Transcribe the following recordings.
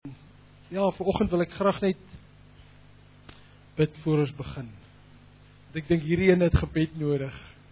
Ja, vanoggend wil ek graag net bid voor ons begin. Want ek dink hierdie een het gebed nodig.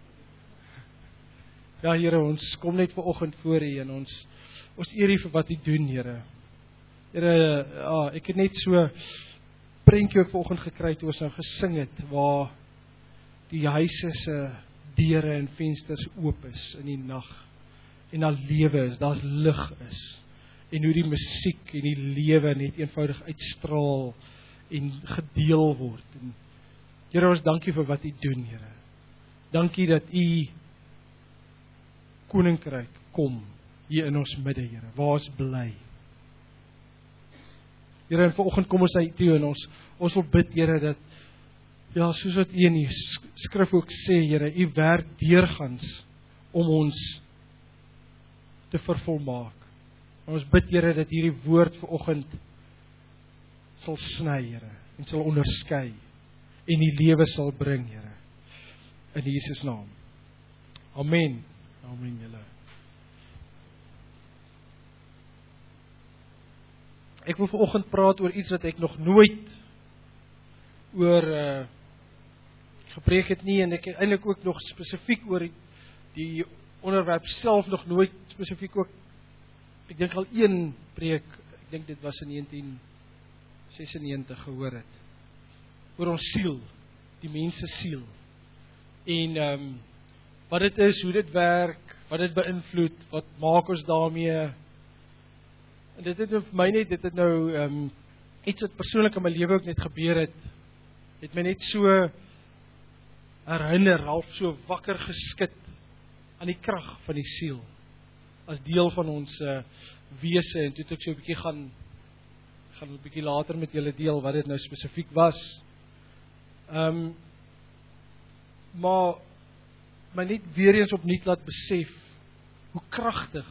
Ja, Here, ons kom net vanoggend voor U en ons eer U vir wat U doen, Here. Here, ja, ek het net so prentjie ook vanoggend gekry toe ons nou gesing het, waar die huise se deure en vensters oop is in die nag en daar lewe is, daar's lig is. En hoe die musiek en die lewe net eenvoudig uitstraal en gedeel word. En Here, ons dankie vir wat U doen, Here. Dankie dat U koninkryk kom hier in ons midde, Here, waar ons bly. Here, en vanoggend kom ons uit toe en ons wil bid, Here, dat ja, soos wat U in die skrif ook sê, Here, U werk deurgangs om ons te vervolmaak. En ons bid, Here, dat hierdie woord vanoggend sal sny, Here, en sal onderskei en die lewe sal bring, Here. In Jesus naam. Amen. Amen, julle. Ek wil vanoggend praat oor iets wat ek nog nooit oor gepreek het nie, en ek het eintlik ook nog spesifiek oor die onderwerp self nog nooit spesifiek ook. Ek dink al een preek, ek dink dit was in 1996 gehoor het, oor ons siel, die mens se siel, en wat dit is, hoe dit werk, wat dit beïnvloed, wat maak ons daarmee, en dit het vir my net, dit het nou iets wat persoonlik in my lewe ook net gebeur het my net so herinner, half so wakker geskit aan die krag van die siel, as deel van ons wese, en toe het ek so 'n bietjie gaan 'n bietjie later met julle deel wat dit nou spesifiek was. Maar my net weer eens opnuut laat besef hoe kragtig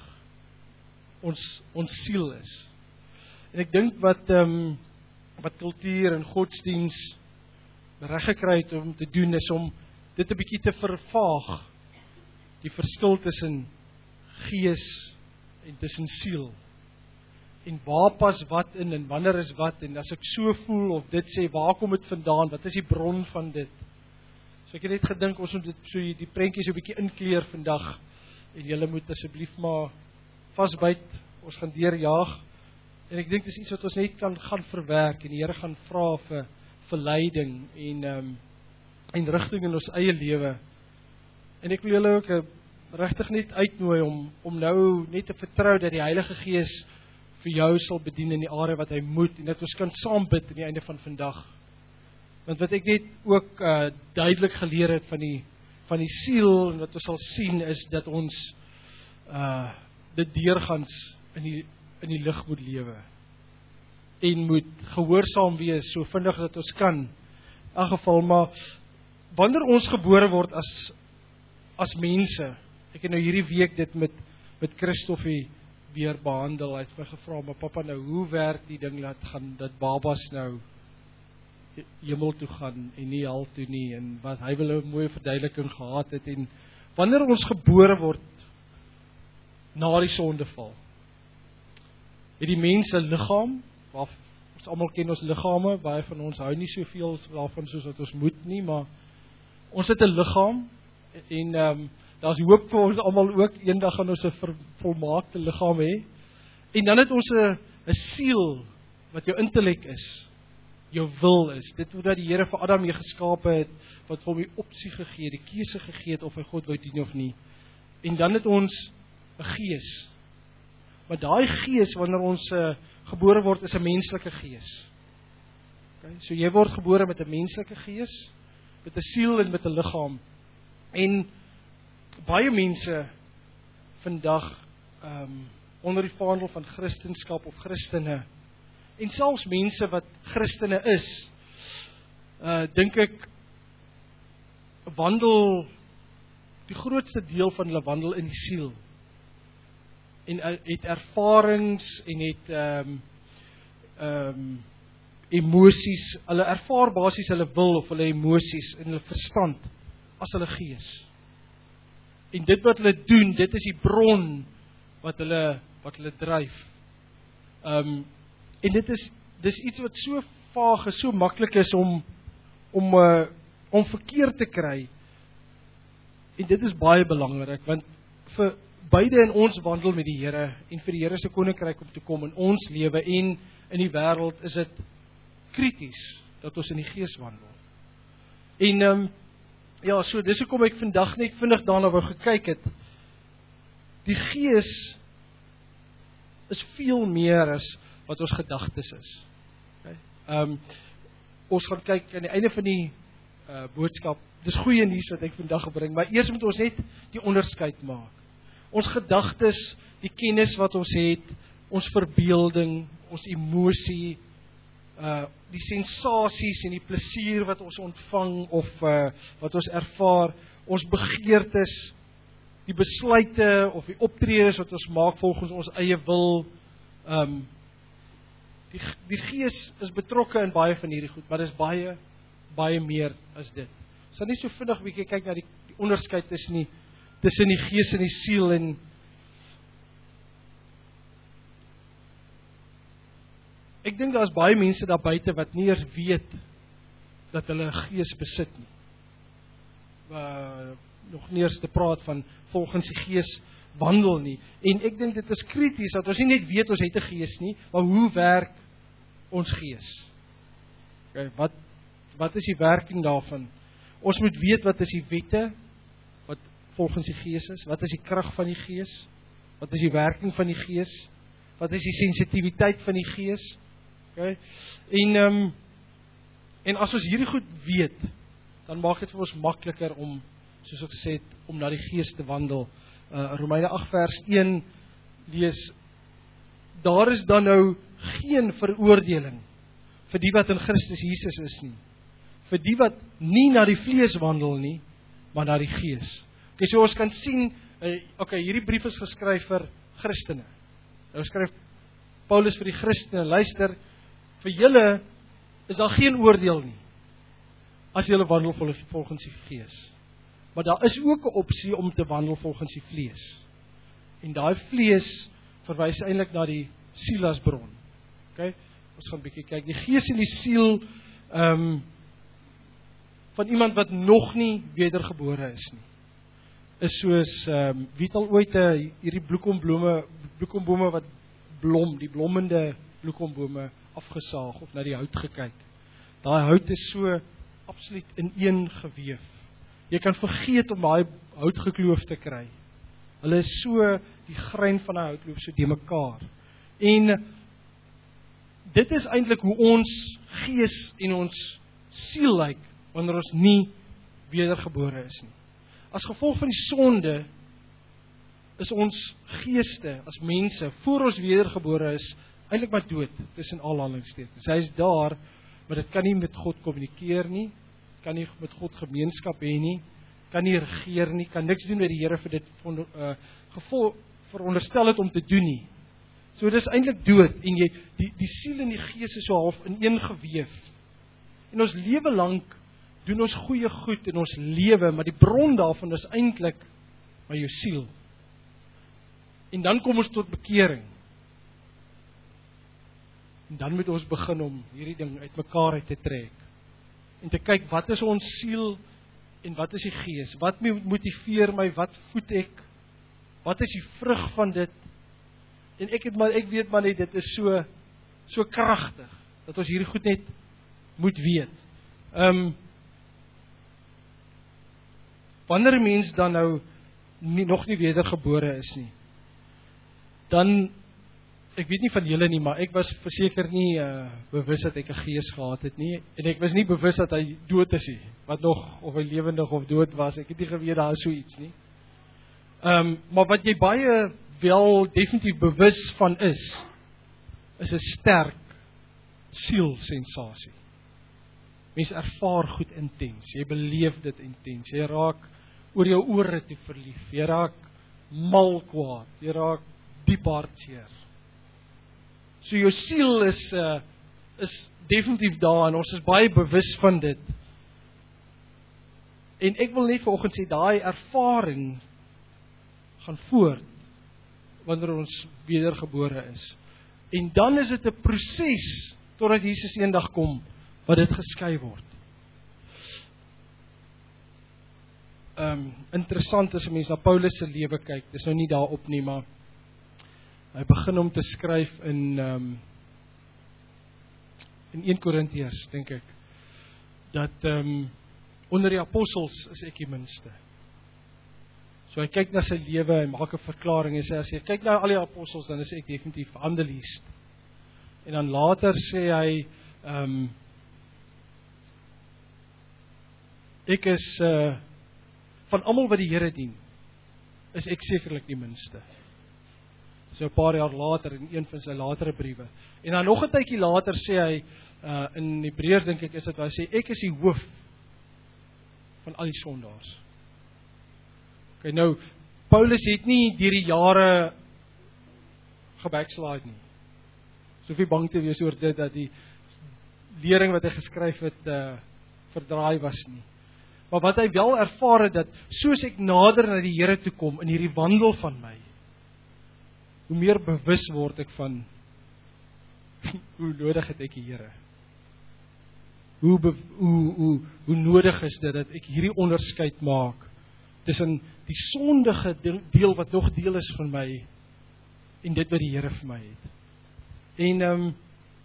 ons siel is. En ek dink wat kultuur en godsdiens reg gekry het om te doen, is om dit 'n bietjie te vervaag, die verskil tussen gees en tussen siel. En waar pas wat in en wanneer is wat, en as ek so voel of dit sê, waar kom dit vandaan, wat is die bron van dit? So ek het net gedink, ons moet dit so die prentjie so 'n bietjie inkleer vandag, en julle moet asseblief maar vasbyt, ons gaan deurjaag, en ek dink dis iets wat ons net kan gaan verwerk, en die Here gaan vra vir leiding en rigting in ons eie lewe. En ek wil julle ook regtig net uitnooi om nou net te vertrou dat die Heilige Gees vir jou sal bedien in die area wat hy moet, en dat ons kan saam bid aan die einde van vandag. Want wat ek net ook duidelik geleer het van die siel, en wat ons sal sien, is dat ons dit deurgangs in die lig moet lewe, en moet gehoorsaam wees, so vinnig as ons kan. In elk geval, maar wanneer ons gebore word as mense, ek het nou hierdie week dit met Christoffie weer behandel, hy het my gevra, maar papa, nou hoe werk die ding dat babas nou hemel toe gaan en nie hel toe nie, en wat hy wil 'n mooi verduideliking gehad het, en wanneer ons gebore word na die sondeval, het die mens 'n liggaam, ons almal ken ons liggame, baie van ons hou nie soveel daarvan soos wat ons moet nie, maar ons het 'n liggaam, en daar's hoop vir ons almal ook, eendag gaan ons 'n volmaakte liggaam hê, en dan het ons 'n siel, wat jou intellek is, jou wil is, dit wat die Here vir Adam mee geskape het, wat vir hom die opsie gegee, die keuse gegee het, of hy God wou dien of nie, en dan het ons 'n gees, maar daai gees, wanneer ons gebore word, is 'n menslike gees. Okay? So jy word gebore met 'n menslike gees, met 'n siel en met 'n liggaam, en baie mense vandag onder die vaandel van Christendom of Christene, en selfs mense wat Christene is, dink ek wandel, die grootste deel van hulle wandel in die siel, en het ervarings en het emosies, hulle ervaar basies hulle wil of hulle emosies en hulle verstand as hulle gees. En dit wat hulle doen, dit is die bron wat hulle dryf. En dis iets wat so vaag is, so maklik is om verkeerd te kry. En dit is baie belangrik, want vir beide in ons wandel met die Here en vir die Here se koninkryk om te kom in ons lewe en in die wêreld, is dit krities dat ons in die Gees wandel. En ja, so dis hoekom ek vandag net vinnig daarna wou gekyk het. Die Gees is veel meer as wat ons gedagtes is. Okay? Ons gaan kyk aan die einde van die boodskap. Dis goeie nuus wat ek vandag gebring, maar eers moet ons net die onderskeid maak. Ons gedagtes, die kennis wat ons het, ons verbeelding, ons emosie, die sensasies en die plesier wat ons ontvang of wat ons ervaar, ons begeertes, die besluite of die optredes wat ons maak volgens ons eie wil. Die Gees is betrokke in baie van hierdie goed, maar dit is baie, baie meer as dit. So net so vinnig 'n bietjie kyk na die onderskeid tussen die Gees en die siel. En ek dink daar is baie mense daar buite wat nie eers weet dat hulle 'n Gees besit nie. Nog nie eers te praat van volgens die Gees wandel nie. En ek dink dit is krities dat ons nie net weet ons het 'n Gees nie, maar hoe werk ons Gees? Okay, wat is die werking daarvan? Ons moet weet wat is die wette wat volgens die Gees is, wat is die krag van die Gees, wat is die werking van die Gees, wat is die sensitiwiteit van die Gees. Okay? En as ons hierdie goed weet, dan maak dit vir ons makliker om, soos ek gesê het, om na die Gees te wandel. Romeine 8 vers 1 lees, daar is dan nou geen veroordeling vir die wat in Christus Jesus is nie, vir die wat nie na die vlees wandel nie, maar na die Gees. Okay, so ons kan sien, hierdie brief is geskryf vir Christene. Nou skryf Paulus vir die Christene, luister, vir julle is daar geen oordeel nie, as julle wandel volgens die Gees. Maar daar is ook 'n opsie om te wandel volgens die vlees. En daai vlees verwys eintlik na die siel as bron. Okay? Ons gaan 'n bietjie kyk. Die Gees en die siel van iemand wat nog nie wedergebore is nie, is soos, wie het al ooit hierdie bloekombome wat blom, die blommende bloekombome afgesaag of na die hout gekyk. Daai hout is so absoluut ineengeweef. Jy kan vergeet om daai houtgekloof te kry. Hulle is so, die grein van 'n hout loop so de mekaar. En dit is eintlik hoe ons Gees en ons siel lyk wanneer ons nie wedergebore is nie. As gevolg van die sonde is ons geeste as mense voor ons wedergebore is eintlik maar dood tussen aanhalingstekens. Hy is daar, maar dit kan nie met God kommunikeer nie, kan nie met God gemeenskap hê nie, kan nie regeer nie, kan niks doen wat die Here vir dit veronderstel het om te doen nie. So dit is eintlik dood en die siel en die Gees is so half ineengeweef. En ons lewe lank doen ons goeie goed in ons lewe, maar die bron daarvan is eintlik by jou siel. En dan kom ons tot bekering. En dan moet ons begin om hierdie ding uitmekaar uit te trek. En te kyk, wat is ons siel en wat is die Gees? Wat motiveer my, wat voed ek? Wat is die vrug van dit? En ek weet maar net, dit is so kragtig, dat ons hierdie goed net moet weet. Wanneer 'n mens dan nou nog nie wedergebore is nie, dan, ek weet nie van julle nie, maar ek was verseker nie bewus dat ek 'n Gees gehad het nie, en ek was nie bewus dat hy dood is nie, wat nog, of hy lewendig of dood was, ek het nie geweet daar is so iets nie. Maar wat jy baie wel definitief bewus van is 'n sterk sielsensasie. Mens ervaar goed intens, jy beleef dit intens, jy raak oor jou ore te verlief, jy raak mal kwaad, jy raak diep hartseer. So jou siel is definitief daar en ons is baie bewus van dit. En ek wil net vanoggend sê, daai ervaring gaan voort wanneer ons wedergebore is. En dan is dit 'n proses totdat Jesus eendag kom wat dit geskei word. Interessant as 'n mens na Paulus se lewe kyk, dis nou nie daarop nie, maar hy begin om te skryf in 1 Korintiërs, dink ek, dat onder die apostels is ek die minste. So hy kyk na sy lewe en maak 'n verklaring en sê, as jy kyk na al die apostels, dan is ek definitief aan die least. En dan later sê hy, ek is, van almal wat die Here dien, is ek sekerlik die minste. So 'n paar jaar later, in een van sy latere briewe. En dan nog 'n tydjie later sê hy, in Hebreërs dink ek is dit, waar hy sê, ek is die hoof van al die sondaars. Okay, nou, Paulus het nie deur die jare gebackslide nie. So hoef jy bang te wees oor dit, dat die lering wat hy geskryf het, verdraai was nie. Maar wat hy wel ervaar het, dat soos ek nader na die Here toe kom, in hierdie wandel van my, hoe meer bewus word ek van, hoe nodig het ek die Here. Hoe nodig is dit, dat ek hierdie onderskeid maak, tussen die sondige deel, wat nog deel is van my, en dit wat die Here vir my het. En,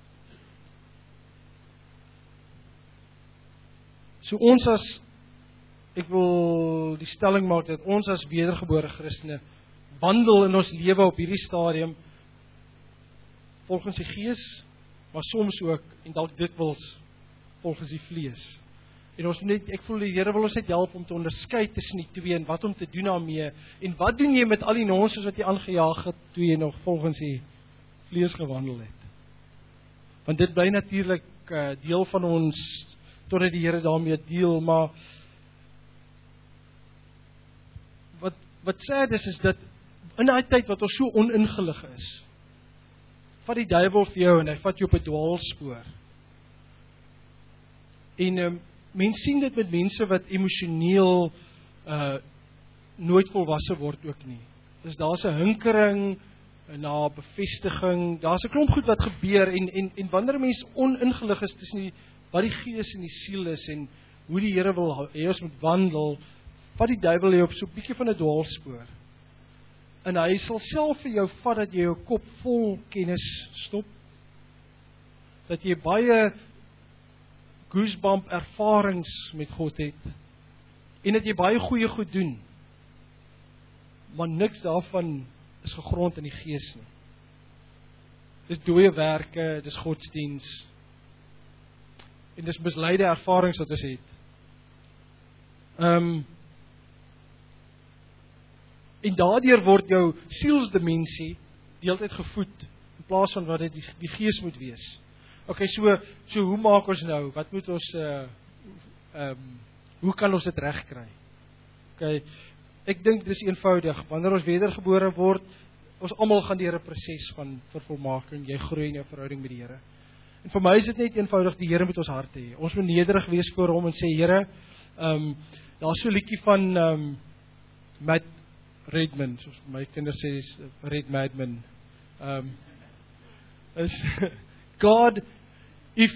so ons as, ek wil die stelling maak, dat ons as wedergebore Christene, wandel in ons lewe op hierdie stadium, volgens die Gees, maar soms ook, en dalk dikwels, volgens die vlees. En ons net, ek voel die Here wil ons net help om te onderskei tussen die twee, en wat om te doen daarmee, en wat doen jy met al die nonsens wat jy aangejaag het, toe jy nog volgens die vlees gewandel het. Want dit bly natuurlik deel van ons, totdat die Here daarmee deel, maar wat sad is dat, in die tyd wat ons so oningelig is, vat die duiwel vir jou, en hy vat jou op 'n dwaalspoor. En mens sien dit met mense wat emosioneel nooit volwasse word ook nie. Dus daar's 'n hinkering na bevestiging, daar's 'n klomp goed wat gebeur, en wanneer 'n mens oningelig is tussen wat die gees en die siel is, en hoe die Here wil hê ons moet wandel, vat die duiwel jou op so 'n bietjie van 'n dwaalspoor. En hy sal self vir jou vat, dat jy jou kop vol kennis stop, dat jy baie goosebump ervarings met God het, en dat jy baie goeie goed doen, maar niks daarvan is gegrond in die gees nie. Dis dooie werke, dis godsdiens, en dis misleide ervarings wat ons het. En daardeur word jou sielsdimensie deeltyd gevoed, in plaas van wat dit die gees moet wees. Okay, so hoe maak ons nou? Wat moet ons, hoe kan ons dit regkry? Okay, ek dink dis eenvoudig. Wanneer ons wedergebore word, ons almal gaan deur 'n proses van vervolmaking. Jy groei in jou verhouding met die Here. En vir my is dit net eenvoudig, die Here moet ons harte hê. Ons moet nederig wees voor hom en sê, Here, daar's so 'n liedjie van Matt Redman, soos my kinders sê, Red Madman. Is God, if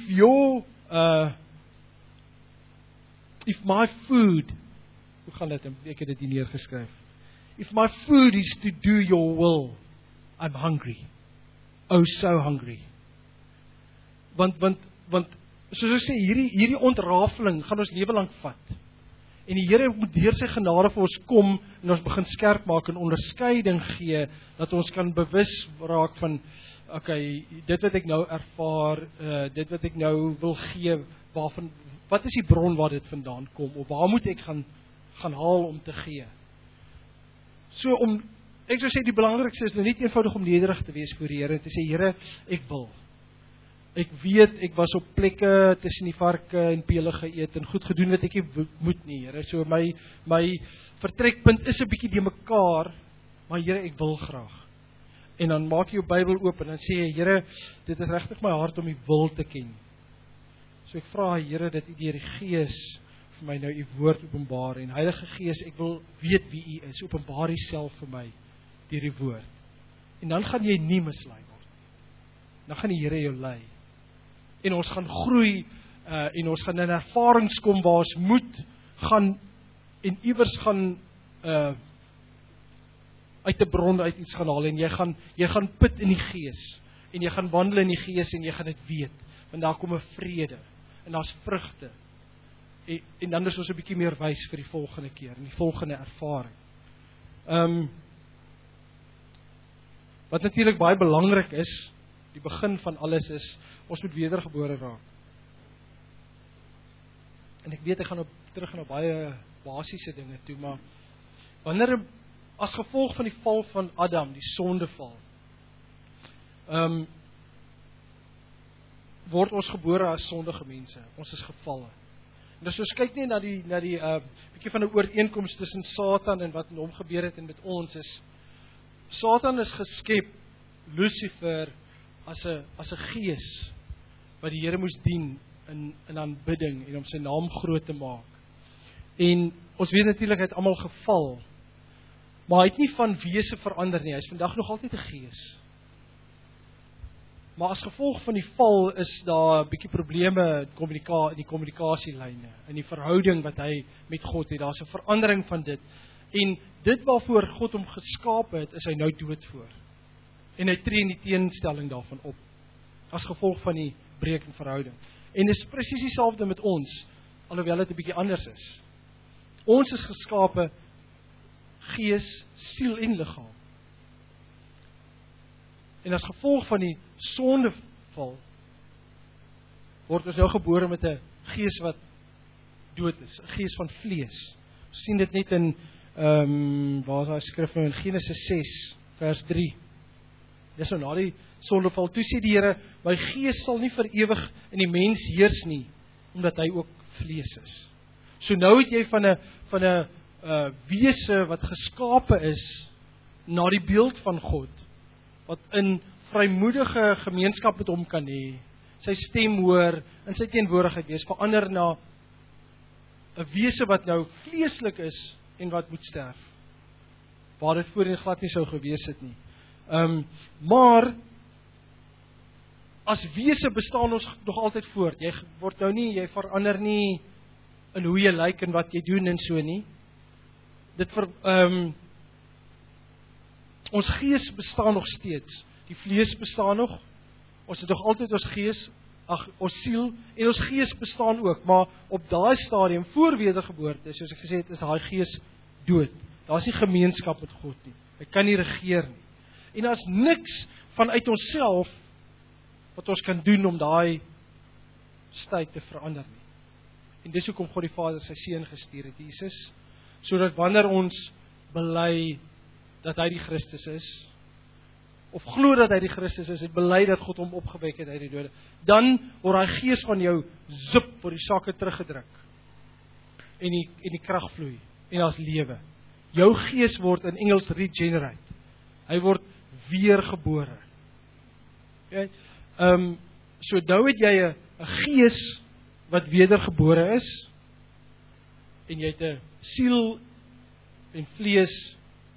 my food, hoe gaan dit, ek het dit hier neergeskryf, if my food is to do your will, I'm hungry, oh so hungry. Want soos ek sê, hierdie ontrafeling gaan ons lewe lank vat, en die Here moet deur sy genade vir ons kom, en ons begin skerp maak en onderskeiding gee, dat ons kan bewus raak van, okay, dit wat ek nou ervaar, dit wat ek nou wil gee, wat is die bron waar dit vandaan kom, of waar moet ek gaan haal om te gee. So ek sou sê die belangrikste is nou nie eenvoudig om nederig te wees voor die Here, en te sê, Here, ek wil. Ek weet, ek was op plekke tussen die varke en pele geëet, en goed gedoen wat ek nie moet nie, Here. So my vertrekpunt is 'n bietjie die mekaar, maar Here, ek wil graag. En dan maak jy jou Bybel oop, en dan sê jy, Here, dit is regtig my hart om U wil te ken. So ek vra, Here, dat U deur die Gees vir my nou U woord openbaar, en Heilige Gees, ek wil weet wie U is, openbaar U self vir my deur die woord. En dan gaan jy nie mislei word. dan gaan die Here jou lei. En ons gaan groei, en ons gaan in ervarings kom waar ons moet gaan, en iewers gaan, uit 'n bron uit iets gaan haal, en jy gaan put in die Gees, en jy gaan wandel in die Gees, en jy gaan dit weet, want daar kom 'n vrede, en daar's vrugte, en dan is ons 'n bietjie meer wys vir die volgende keer, en die volgende ervaring. Wat natuurlik baie belangrik is, die begin van alles is, ons moet wedergebore raak. En ek weet, ek gaan terug na baie basiese dinge toe, maar wanneer, as gevolg van die val van Adam, die sondeval, word ons gebore as sondige mense, ons is gevalle. En as ons kyk nie na die bietjie van 'n ooreenkoms tussen Satan en wat met hom gebeur het en met ons is, Satan is geskep, Lucifer, as 'n gees, wat die Here moes dien in aanbidding, en om sy naam groot te maak. En ons weet natuurlik, hy het almal geval, maar hy het nie van wese verander nie, hy is vandag nog altyd 'n gees. Maar as gevolg van die val is daar 'n bietjie probleme in die kommunikasielyne, in die verhouding wat hy met God het, daar's 'n verandering van dit. En dit waarvoor God hom geskaap het, is hy nou dood voor. En hy tree in die teenstelling daarvan op, as gevolg van die breek in verhouding. En dit is presies dieselfde met ons, alhoewel dit 'n bietjie anders is. Ons is geskape gees, siel en liggaam. En as gevolg van die sondeval, word ons nou gebore met 'n gees wat dood is, 'n gees van vlees. Ons sien dit net in, waar is daai skrif nou, in Genesis 6, vers 3. Dis nou na die sondeval, toe sê die Here, my gees sal nie vir ewig in die mens heers nie, omdat hy ook vlees is. So nou het jy van 'n wese wat geskape is, na die beeld van God, wat in vrymoedige gemeenskap met hom kan hê, sy stem hoor, in sy teenwoordigheid wees, verander na 'n wese wat nou vleeslik is, en wat moet sterf, waar dit voorheen glad nie sou gewees het nie. Maar, as wese bestaan ons nog altyd voort, jy verander nie, in hoe jy lyk, en wat jy doen, en so nie. Ons gees bestaan nog steeds, die vlees bestaan nog, ons het nog altyd ons gees, ons siel, en ons gees bestaan ook, maar op daai stadium, voor wedergeboorte, soos ek gesê het, is daai gees dood, daar is nie gemeenskap met God nie, hy kan nie regeer nie, en daar is niks vanuit onsself, wat ons kan doen om daai tyd te verander nie. En dis hoekom God die Vader sy seun gestuur het, Jesus, sodat wanneer ons bely dat hy die Christus is, of glo dat hy die Christus is, en bely dat God hom opgewek het uit die dode, dan word hy gees van jou zip, word die sakke teruggedruk, en die krag vloei, en daar's lewe. Jou gees word in Engels regenerate, hy word weergebore. Okay? So nou het jy 'n gees wat wedergebore is, en jy het 'n siel en vlees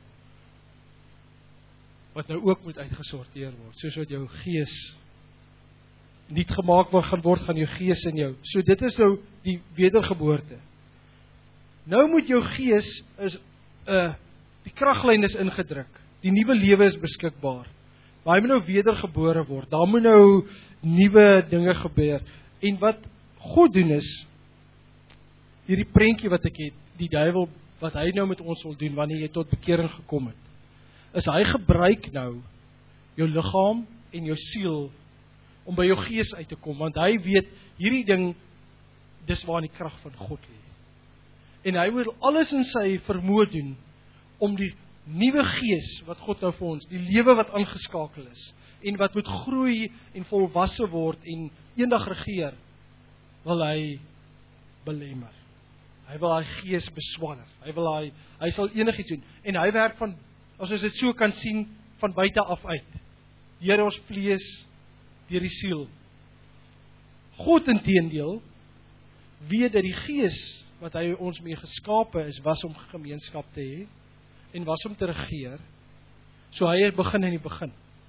wat nou ook moet uitgesorteer word, soos wat jou gees niet gemaak gaan word, gaan jou gees in jou. So dit is nou die wedergeboorte. Nou moet jou gees die kraglyn is ingedruk, die nuwe lewe is beskikbaar, maar hy moet nou wedergebore word, daar moet nou nuwe dinge gebeur, en wat God doen is, hierdie prentjie wat ek het, die duiwel, wat hy nou met ons wil doen, wanneer jy tot bekering gekom het, is hy gebruik nou, jou liggaam en jou siel, om by jou gees uit te kom, want hy weet, hierdie ding, dis waar die krag van God lê. En hy wil alles in sy vermoë doen, om die nuwe gees, wat God nou vir ons, die lewe wat aangeskakel is, en wat moet groei, en volwasse word, en eendag regeer, wil hy belemmer. Hy wil hy gees beswanner, hy sal enigiets doen, en hy werk van, as ons dit so kan sien, van buite af uit, deur ons vlees, deur die siel. God inteendeel, weet dat die gees, wat hy ons mee geskape is, was om gemeenskap te hê, en was om te regeer, so hy het begin in die begin.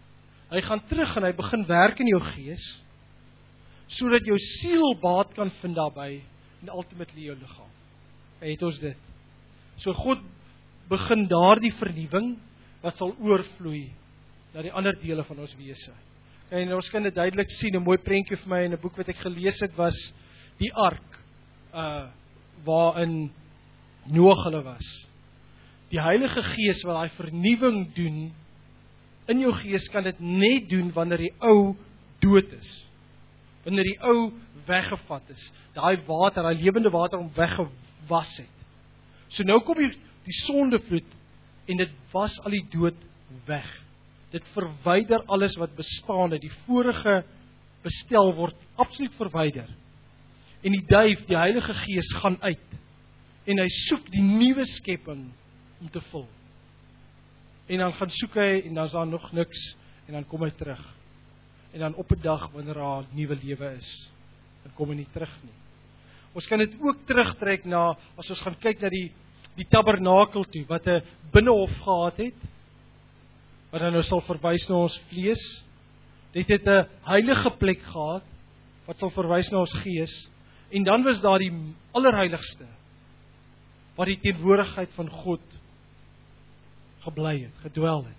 Hy gaan terug en hy begin werk in jou gees, sodat jou siel baat kan vind daarbey, en ultimately jou liggaam. Het ons dit. So God begin daardie vernuwing, wat sal oorvloei, na die ander dele van ons wese. En ons kan dit duidelik sien, 'n mooi prentjie vir my in 'n boek wat ek gelees het, was die ark, waarin Noag hulle was. Die Heilige Gees wat daai vernuwing doen, in jou gees kan dit net doen, wanneer die ou dood is. Wanneer die ou weggevat is. Daai water, daai lewende water om weggewas het. So nou kom die sondevloed, en dit was al die dood weg. Dit verwyder alles wat bestaan het. Die vorige bestel word absoluut verwyder. En die duif, die Heilige Gees, gaan uit. En hy soek die nuwe skepping om te vul. En dan gaan soek hy, en dan is daar nog niks, en dan kom hy terug. En dan op 'n dag, wanneer daar nuwe lewe is, dan kom hy nie terug nie. Ons kan dit ook terugtrek na, as ons gaan kyk na die tabernakel toe, wat 'n binnehof gehad het, wat dan nou sal verwys na ons vlees. Dit het 'n heilige plek gehad, wat sal verwys na ons gees, en dan was daar die allerheiligste, waar die teenwoordigheid van God gebly het, gedwel het.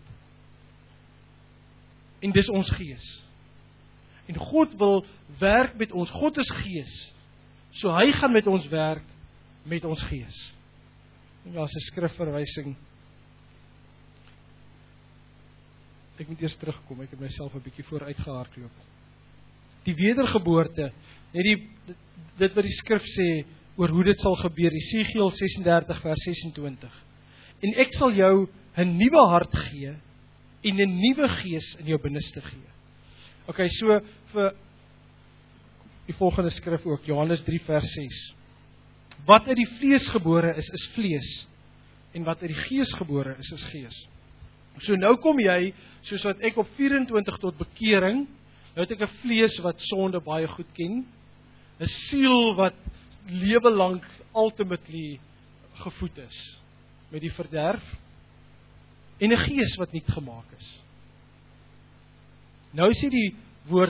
En dis ons gees. En God wil werk met ons. God is gees. So hy gaan met ons werk, met ons gees. En daar is 'n skrifverwysing. Ek moet eers terugkom, ek het myself 'n bietjie vooruit gehardloop. Die wedergeboorte, net dit wat die skrif sê, oor hoe dit sal gebeur, Esegiel 36 vers 26. En ek sal jou 'n nuwe hart gee, en 'n nuwe gees in jou binneste gee. Okay, so vir die volgende skrif ook, Johannes 3 vers 6. Wat uit die vlees gebore is vlees, en wat uit die gees gebore is gees. So nou kom jy, soos wat ek op 24 tot bekering, nou het ek 'n vlees wat sonde baie goed ken, 'n siel wat lewe lank ultimately gevoed is met die verderf, en 'n gees wat nuut gemaak is. Nou sê die woord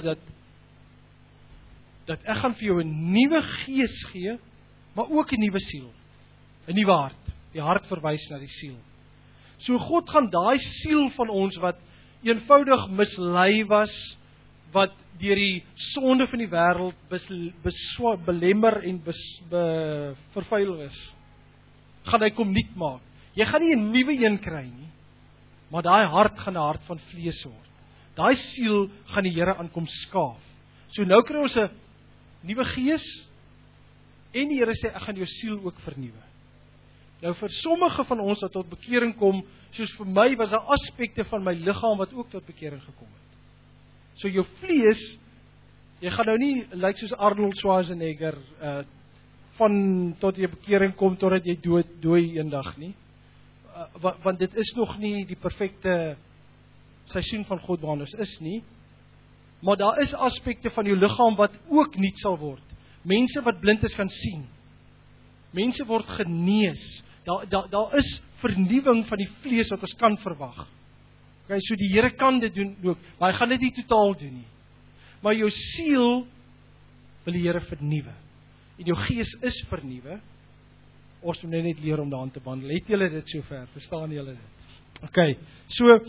dat ek gaan vir jou 'n nuwe gees gee, maar ook 'n nuwe siel, 'n nuwe hart. Die hart verwys na die siel. So God gaan daai siel van ons wat eenvoudig mislei was, wat deur die sonde van die wêreld belemmer en vervuil is, gaan hy kom nuut maak. Jy gaan nie 'n nuwe een kry nie, maar daai hart gaan 'n hart van vlees word. Daai siel gaan die Here aankom skaaf. So nou kry ons 'n nuwe gees, en die Here sê, ek gaan jou siel ook vernuwe. Nou vir sommige van ons wat tot bekering kom, soos vir my, was daar aspekte van my liggaam wat ook tot bekering gekom het. So jou vlees, jy gaan nou nie lyk soos Arnold Schwarzenegger, van tot jy bekering kom, totdat jy dooi eendag nie. Want dit is nog nie die perfekte seisoen van God waarin ons is nie. Maar daar is aspekte van jou liggaam wat ook nuut sal word. Mense wat blind is gaan sien. Mense word genees. Daar is vernuwing van die vlees wat ons kan verwag. Okay, so die Here kan dit doen ook, maar hy gaan dit nie totaal doen nie. Maar jou siel wil die Here vernuwe. En jou gees is vernuwe. Ons moet net leer om daaraan te wandel. Het julle dit sover? Verstaan julle dit? Okay, so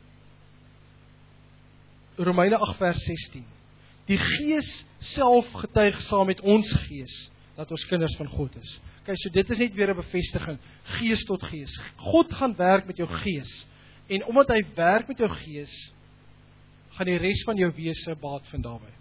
Romeine 8 vers 16. Die Gees self getuig saam met ons gees dat ons kinders van God is. Okay, so dit is net weer 'n bevestiging. Gees tot gees. God gaan werk met jou gees. En omdat hy werk met jou gees, gaan die res van jou wese baat vind daarby.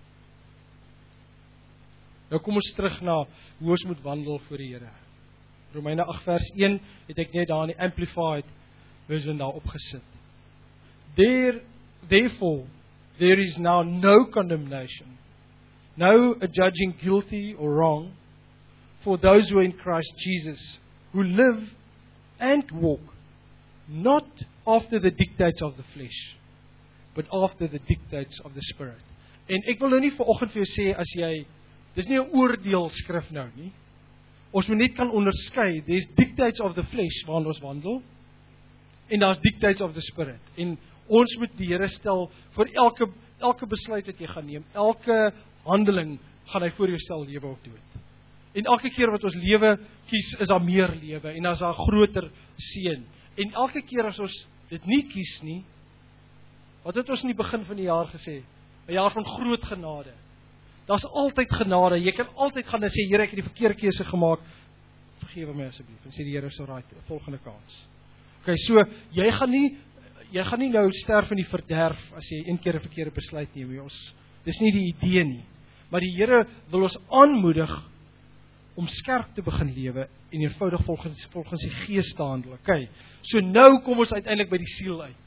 Nou kom ons terug na hoe ons moet wandel voor die Here. Romeine 8 vers 1 het ek net daar in die Amplified version daar opgesit. Therefore, there is now no condemnation, no adjudging guilty or wrong for those who are in Christ Jesus, who live and walk not after the dictates of the flesh, but after the dictates of the Spirit. En ek wil nou nie vanoggend vir jou sê, as jy, dis nie 'n oordeelskrif nou nie. Ons moet net kan onderskei, there's dictates of the flesh waarin ons wandel, en daar's dictates of the Spirit. En Ons moet die Here stel vir elke besluit wat jy gaan neem, elke handeling gaan hy voor jou stel, lewe of dood. En elke keer wat ons lewe kies, is daar meer lewe en as daar groter seën. En elke keer as ons dit nie kies nie, wat het ons in die begin van die jaar gesê? 'n jaar van groot genade. Daar's altyd genade. Jy kan altyd gaan en sê, Here, ek het die verkeerde keuse gemaak. Vergewe my asseblief. En sê die Here, so right, volgende kans. Okay, so jy gaan nie nou sterf in die verderf as jy een keer 'n verkeerde besluit neem. Dis nie die idee nie. Maar die Here wil ons aanmoedig om skerp te begin lewe en eenvoudig volgens die Gees te handel. Okay. So nou kom ons uiteindelik by die siel uit.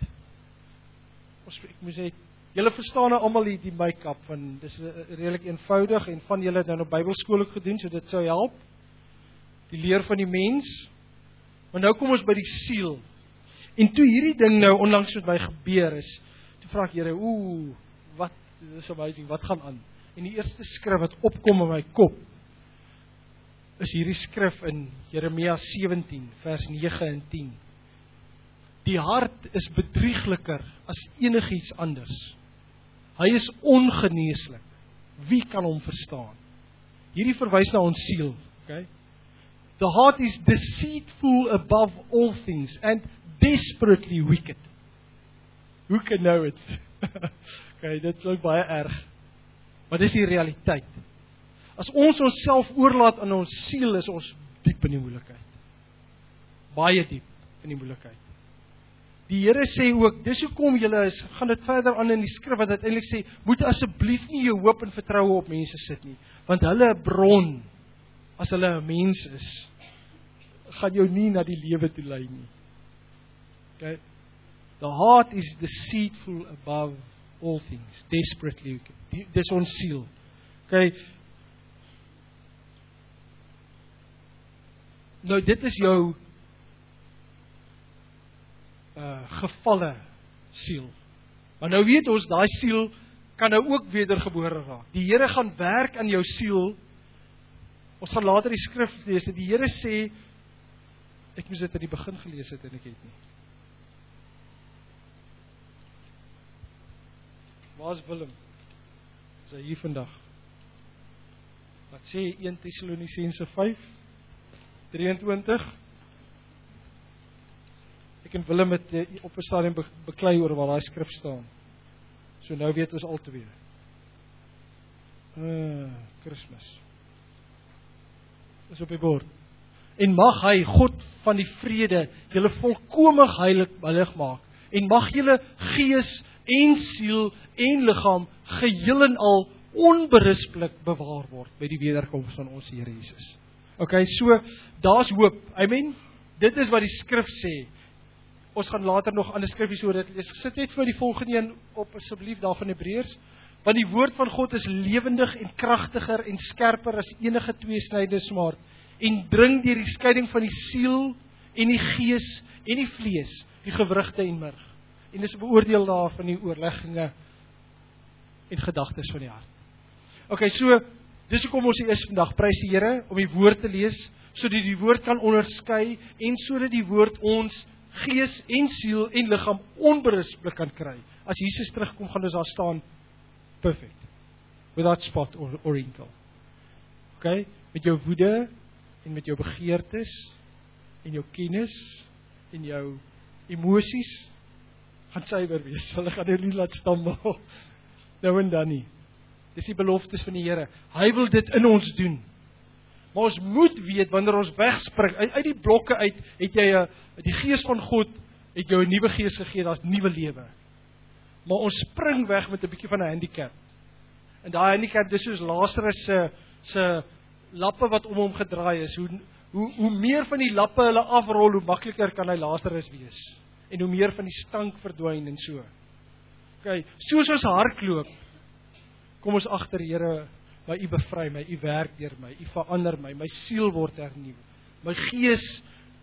Ek moet sê, julle verstaan nou almal die make-up van dis redelik eenvoudig en van julle het nou op Bybelskool ook gedoen, so dit sou help. Die leer van die mens. Maar nou kom ons by die siel. En toe hierdie ding nou onlangs met my gebeur is, toe vra ek Here, wat is amazing, wat gaan aan? En die eerste skrif wat opkom in my kop is hierdie skrif in Jeremia 17 vers 9 en 10. Die hart is bedriegliker as enigiets anders. Hy is ongeneeslik. Wie kan hom verstaan? Hierdie verwys na ons siel, okay? The heart is deceitful above all things and desperately wicked. Who can know it? Okay, dit klink baie erg. Maar dis die realiteit. As ons onsself oorlaat aan ons siel, is ons diep in die moeilikheid. Baie diep in die moeilikheid. Die Here sê ook, dis hoekom julle is, gaan dit verder aan in die skrif, wat uiteindelik sê, moet asseblief nie jou hoop en vertroue op mense sit nie, want hulle bron, as hulle 'n mens is, gaan jou nie na die lewe toe lei nie. Okay? The heart is deceitful above all things, desperately wicked. Dis ons siel. Okay? Nou dit is jou gevalle siel. Maar nou weet ons, daai siel kan nou ook wedergebore raak. Die Here gaan werk aan jou siel. Ons gaan later die skrif lees. Die Here sê, ek moes dit aan die begin gelees het en ek het nie. Waar is Willem? Is hy hier vandag? Wat sê 1 Tessalonisense 5:23? Ek en Willem het op 'n stadium beklei oor waar daai skrif staan. So nou weet ons al twee. Kersfees. Is op die bord. En mag hy, God van die vrede, julle volkome heilig maak. En mag julle gees en siel en liggaam geheel en al onberispelik bewaar word by die wederkoms van ons Here Jesus. Okay, so daar's hoop. Amen. Dit is wat die skrif sê. Ons gaan later nog ander skrifgies oor dit lees. Sit net vir die volgende een op asseblief daar van Hebreërs. Want die woord van God is lewendig en kragtiger en skerper as enige tweesnydige swaard en dring deur die skeiding van die siel en die gees en die vlees, die gewrigte en murg. En dis beoordeel daar van die oorlegginge en gedagtes van die hart. Okay, so dis hoekom ons hier is vandag. Prys die Here om die woord te lees, sodat die woord kan onderskei en sodat die woord ons gees en siel en liggaam onberispelik kan kry. As Jesus terugkom, gaan ons daar staan perfect, without spot or wrinkle. Okay, met jou woede en met jou begeertes en jou kennis en jou emosies gaan suiwer wees. Hulle gaan jou nie laat stammel nou en dan nie. Dis die beloftes van die Here. Hy wil dit in ons doen. Maar ons moet weet, wanneer ons wegspring, uit die blokke uit, het jy die gees van God, het jou 'n nuwe gees gegee, daar's nuwe lewe. Maar ons spring weg met 'n bietjie van 'n handicap. En daai handicap, dis soos Lazarus se lappe wat om hom gedraai is. Hoe meer van die lappe hulle afrol, hoe makliker kan hy Lazarus wees. En hoe meer van die stank verdwyn en so. Okay, soos ons hardloop, kom ons agter, Here, maar U bevry my, U werk deur my, U verander my, my siel word hernuw. My gees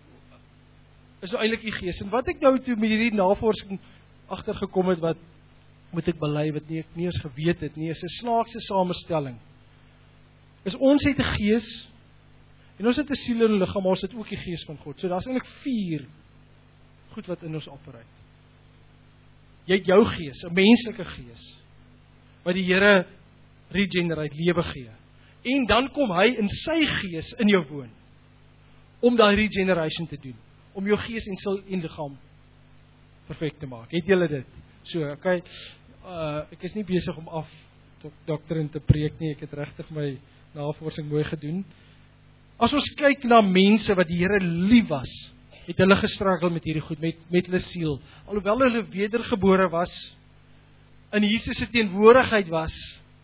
is nou eintlik U gees. En wat ek nou toe met hierdie navorsing agtergekom het, wat moet ek bely, wat ek nie eens geweet het nie, is 'n snaakse samestelling. Is ons het 'n gees, en ons het 'n siel en 'n liggaam, maar ons het ook die gees van God. So daar's eintlik 4 goed wat in ons opereer. Jy het jou gees, 'n menslike gees, wat die Here regenerate, lewe gee. En dan kom hy in sy gees in jou woon, om daai regeneration te doen, om jou gees en siel en liggaam perfek te maak. Het julle dit? So, okay, ek is nie besig om af doktrin te preek nie, ek het regtig my navorsing mooi gedoen. As ons kyk na mense wat die Here lief was, het hulle gestruggle met hierdie goed, met hulle siel. Alhoewel hulle wedergebore was, in Jesus se teenwoordigheid was,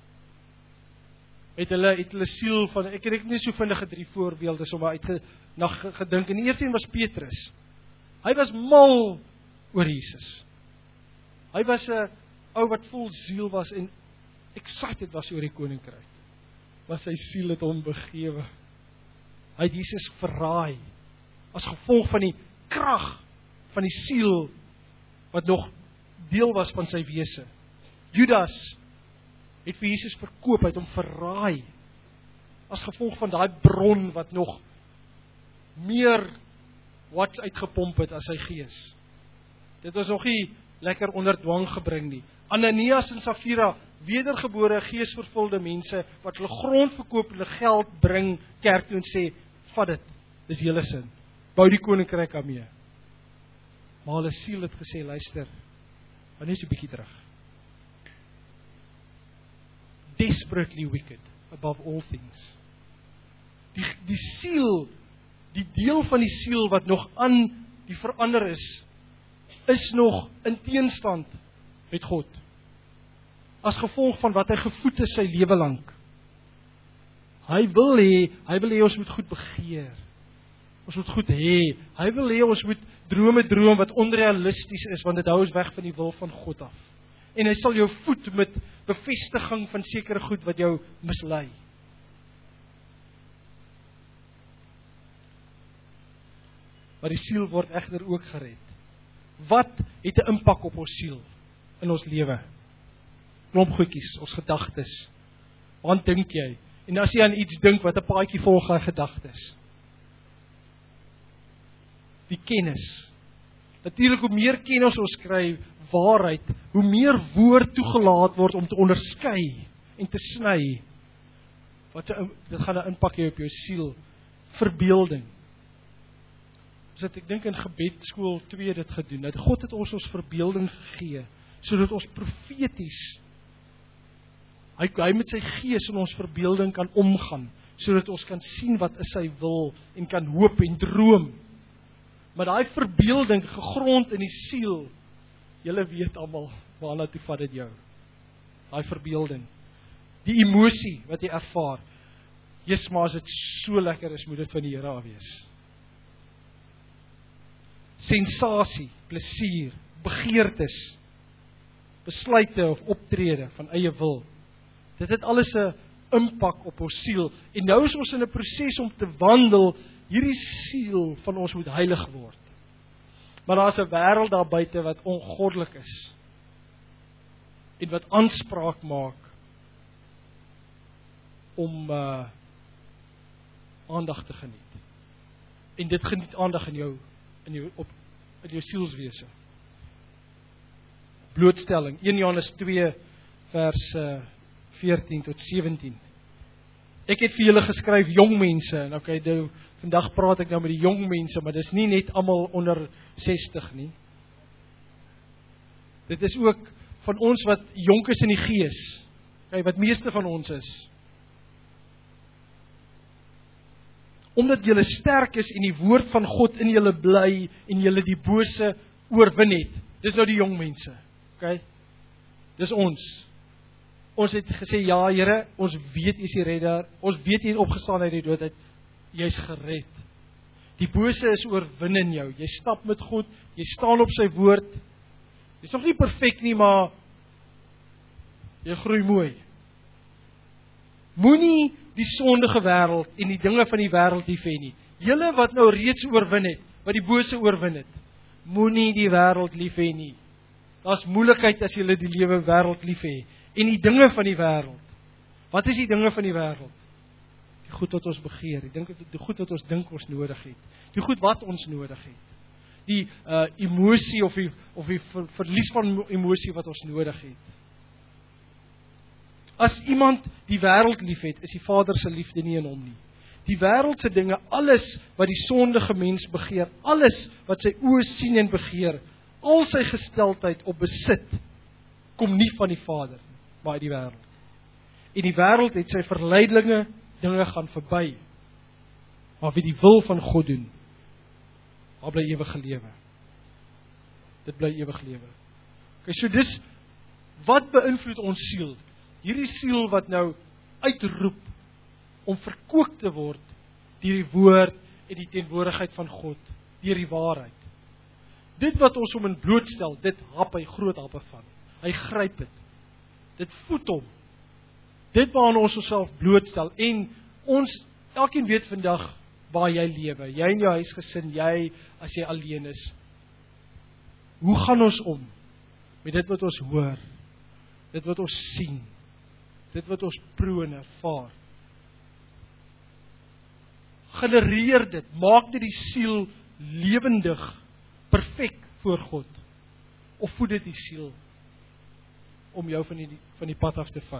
het hulle siel van, ek het nie so vindige 3 voorbeelde sommer gedink. En die eerste een was Petrus. Hy was mal oor Jesus. Hy was 'n ou wat vol siel was en excited was oor die koninkryk. Maar sy siel het hom begewe. Hy het Jesus verraai, as gevolg van die krag van die siel, wat nog deel was van sy wese. Judas het vir Jesus verkoop, hy het hom verraai, as gevolg van daai bron, wat nog meer watts uitgepomp het as sy gees. Dit was nog nie lekker onder dwang gebring nie. Ananias en Safira, wedergebore, geesvervulde mense, wat hulle grond verkoop, hulle geld bring, kerk toe en sê, vat dit, dis julle sin, bou die koninkryk aan mee. Maar hulle siel het gesê, luister, wanneer is jy bietjie terug? Desperately wicked, above all things. Die siel, die deel van die siel wat nog aan die verander is nog in teenstand met God. As gevolg van wat hy gevoed is sy lewe lank. Hy wil hê ons moet goed begeer. Ons moet goed hê. Hy wil hê ons moet droom wat onrealisties is, want dit hou ons weg van die wil van God af. En hy sal jou voed met bevestiging van sekere goed wat jou mislei. Maar die siel word egter ook gered. Wat het 'n impak op ons siel in ons lewe? Klomp goedjies, ons gedagtes. Wat dink jy? En as jy aan iets dink, wat 'n paadjie volg daai gedagtes? Die kennis. Natuurlik, hoe meer kennis ons kry, waarheid, hoe meer woord toegelaat word om te onderskei en te sny. Dit gaan 'n impak hê op jou siel. Verbeelding. Ek dink in gebedskool 2 dit gedoen, dat God het ons verbeelding gegee, sodat ons profeties, hy met sy gees in ons verbeelding kan omgaan, sodat ons kan sien wat is sy wil, en kan hoop en droom. Maar daai verbeelding, gegrond in die siel, julle weet almal, waarna toe vat dit jou. Daai verbeelding, die emosie wat jy ervaar, Jesus, maar as dit so lekker is, moet dit van die Here af wees. Sensasie, plesier, begeertes, besluite of optrede van eie wil. Dit het alles 'n impak op ons siel. En nou is ons in 'n proses om te wandel, hierdie siel van ons moet heilig word. Maar daar is 'n wêreld daar buite wat ongoddelik is. En wat aanspraak maak om aandag te geniet. En dit geniet aandag in jou sielswese. Blootstelling, 1 Johannes 2 vers 14 tot 17. Ek het vir julle geskryf, jong mense, en okay, vandag praat ek nou met die jong mense, maar dis nie net almal onder 60 nie. Dit is ook van ons wat jonk is in die gees, okay, wat meeste van ons is. Omdat julle sterk is en die woord van God in julle bly en julle die bose oorwin het. Dis nou die jong mense, okay? Dis ons. Ons het gesê, ja Here, ons weet U is die redder, ons weet U het opgestaan uit die dood, jy's gered. Die bose is oorwin in jou, jy stap met God, jy staan op sy woord, jy's nog nie perfek nie, maar jy groei mooi. Moenie die sondige wêreld en die dinge van die wêreld lief hê nie. Julle wat nou reeds oorwin het, wat die bose oorwin het, moenie die wêreld lief hê nie. Daar's moeilikheid as jy die lewe wêreld lief hê. En die dinge van die wêreld. Wat is die dinge van die wêreld? Die goed wat ons begeer, die goed wat ons dink ons nodig het. Die goed wat ons nodig het. die emosie of die verlies van emosie wat ons nodig het. As iemand die wêreld liefhet, is die Vader se liefde nie in hom nie. Die wêreldse dinge, alles wat die sondige mens begeer, alles wat sy oë sien en begeer, al sy gesteldheid op besit, kom nie van die Vader, maar uit die wêreld. En die wêreld het sy verleidelinge dinge gaan verby. Maar wie die wil van God doen, daar bly ewige lewe. Dit bly ewige lewe. Okay, so dis, wat beïnvloed ons siel? Hierdie siel wat nou uitroep om verkoop te word deur die woord en die teenwoordigheid van God, deur die waarheid. Dit wat ons hom in blootstel, dit hap hy groot happe van. Hy gryp dit. Dit voed hom. Dit waaraan ons onsself blootstel. En ons, elkeen weet vandag waar jy lewe. Jy in jou huisgesin, jy as jy alleen is. Hoe gaan ons om met dit wat ons hoor? Dit wat ons sien? Dit wat ons proe en ervaar? Genereer dit, maak dit die siel lewendig, perfek voor God. Of voed dit die siel om jou van die pad af te vat?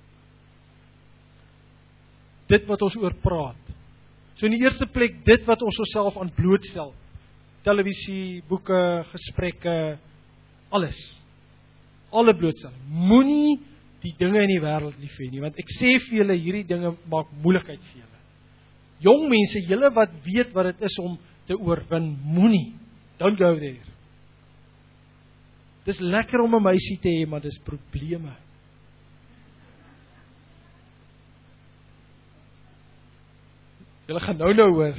Dit wat ons oor praat. So in die eerste plek, dit wat ons osself aan blootstel. Televisie, boeke, gesprekke, alles. Alle blootstel. Moenie die dinge in die wêreld lief hê nie, want ek sê vir julle, hierdie dinge maak moeilikheid vir julle. Jong mense, julle wat weet wat dit is om te oorwin, moenie. Don't go there. Dis lekker om 'n meisie te hê, maar dis probleme. Julle gaan nou hoor.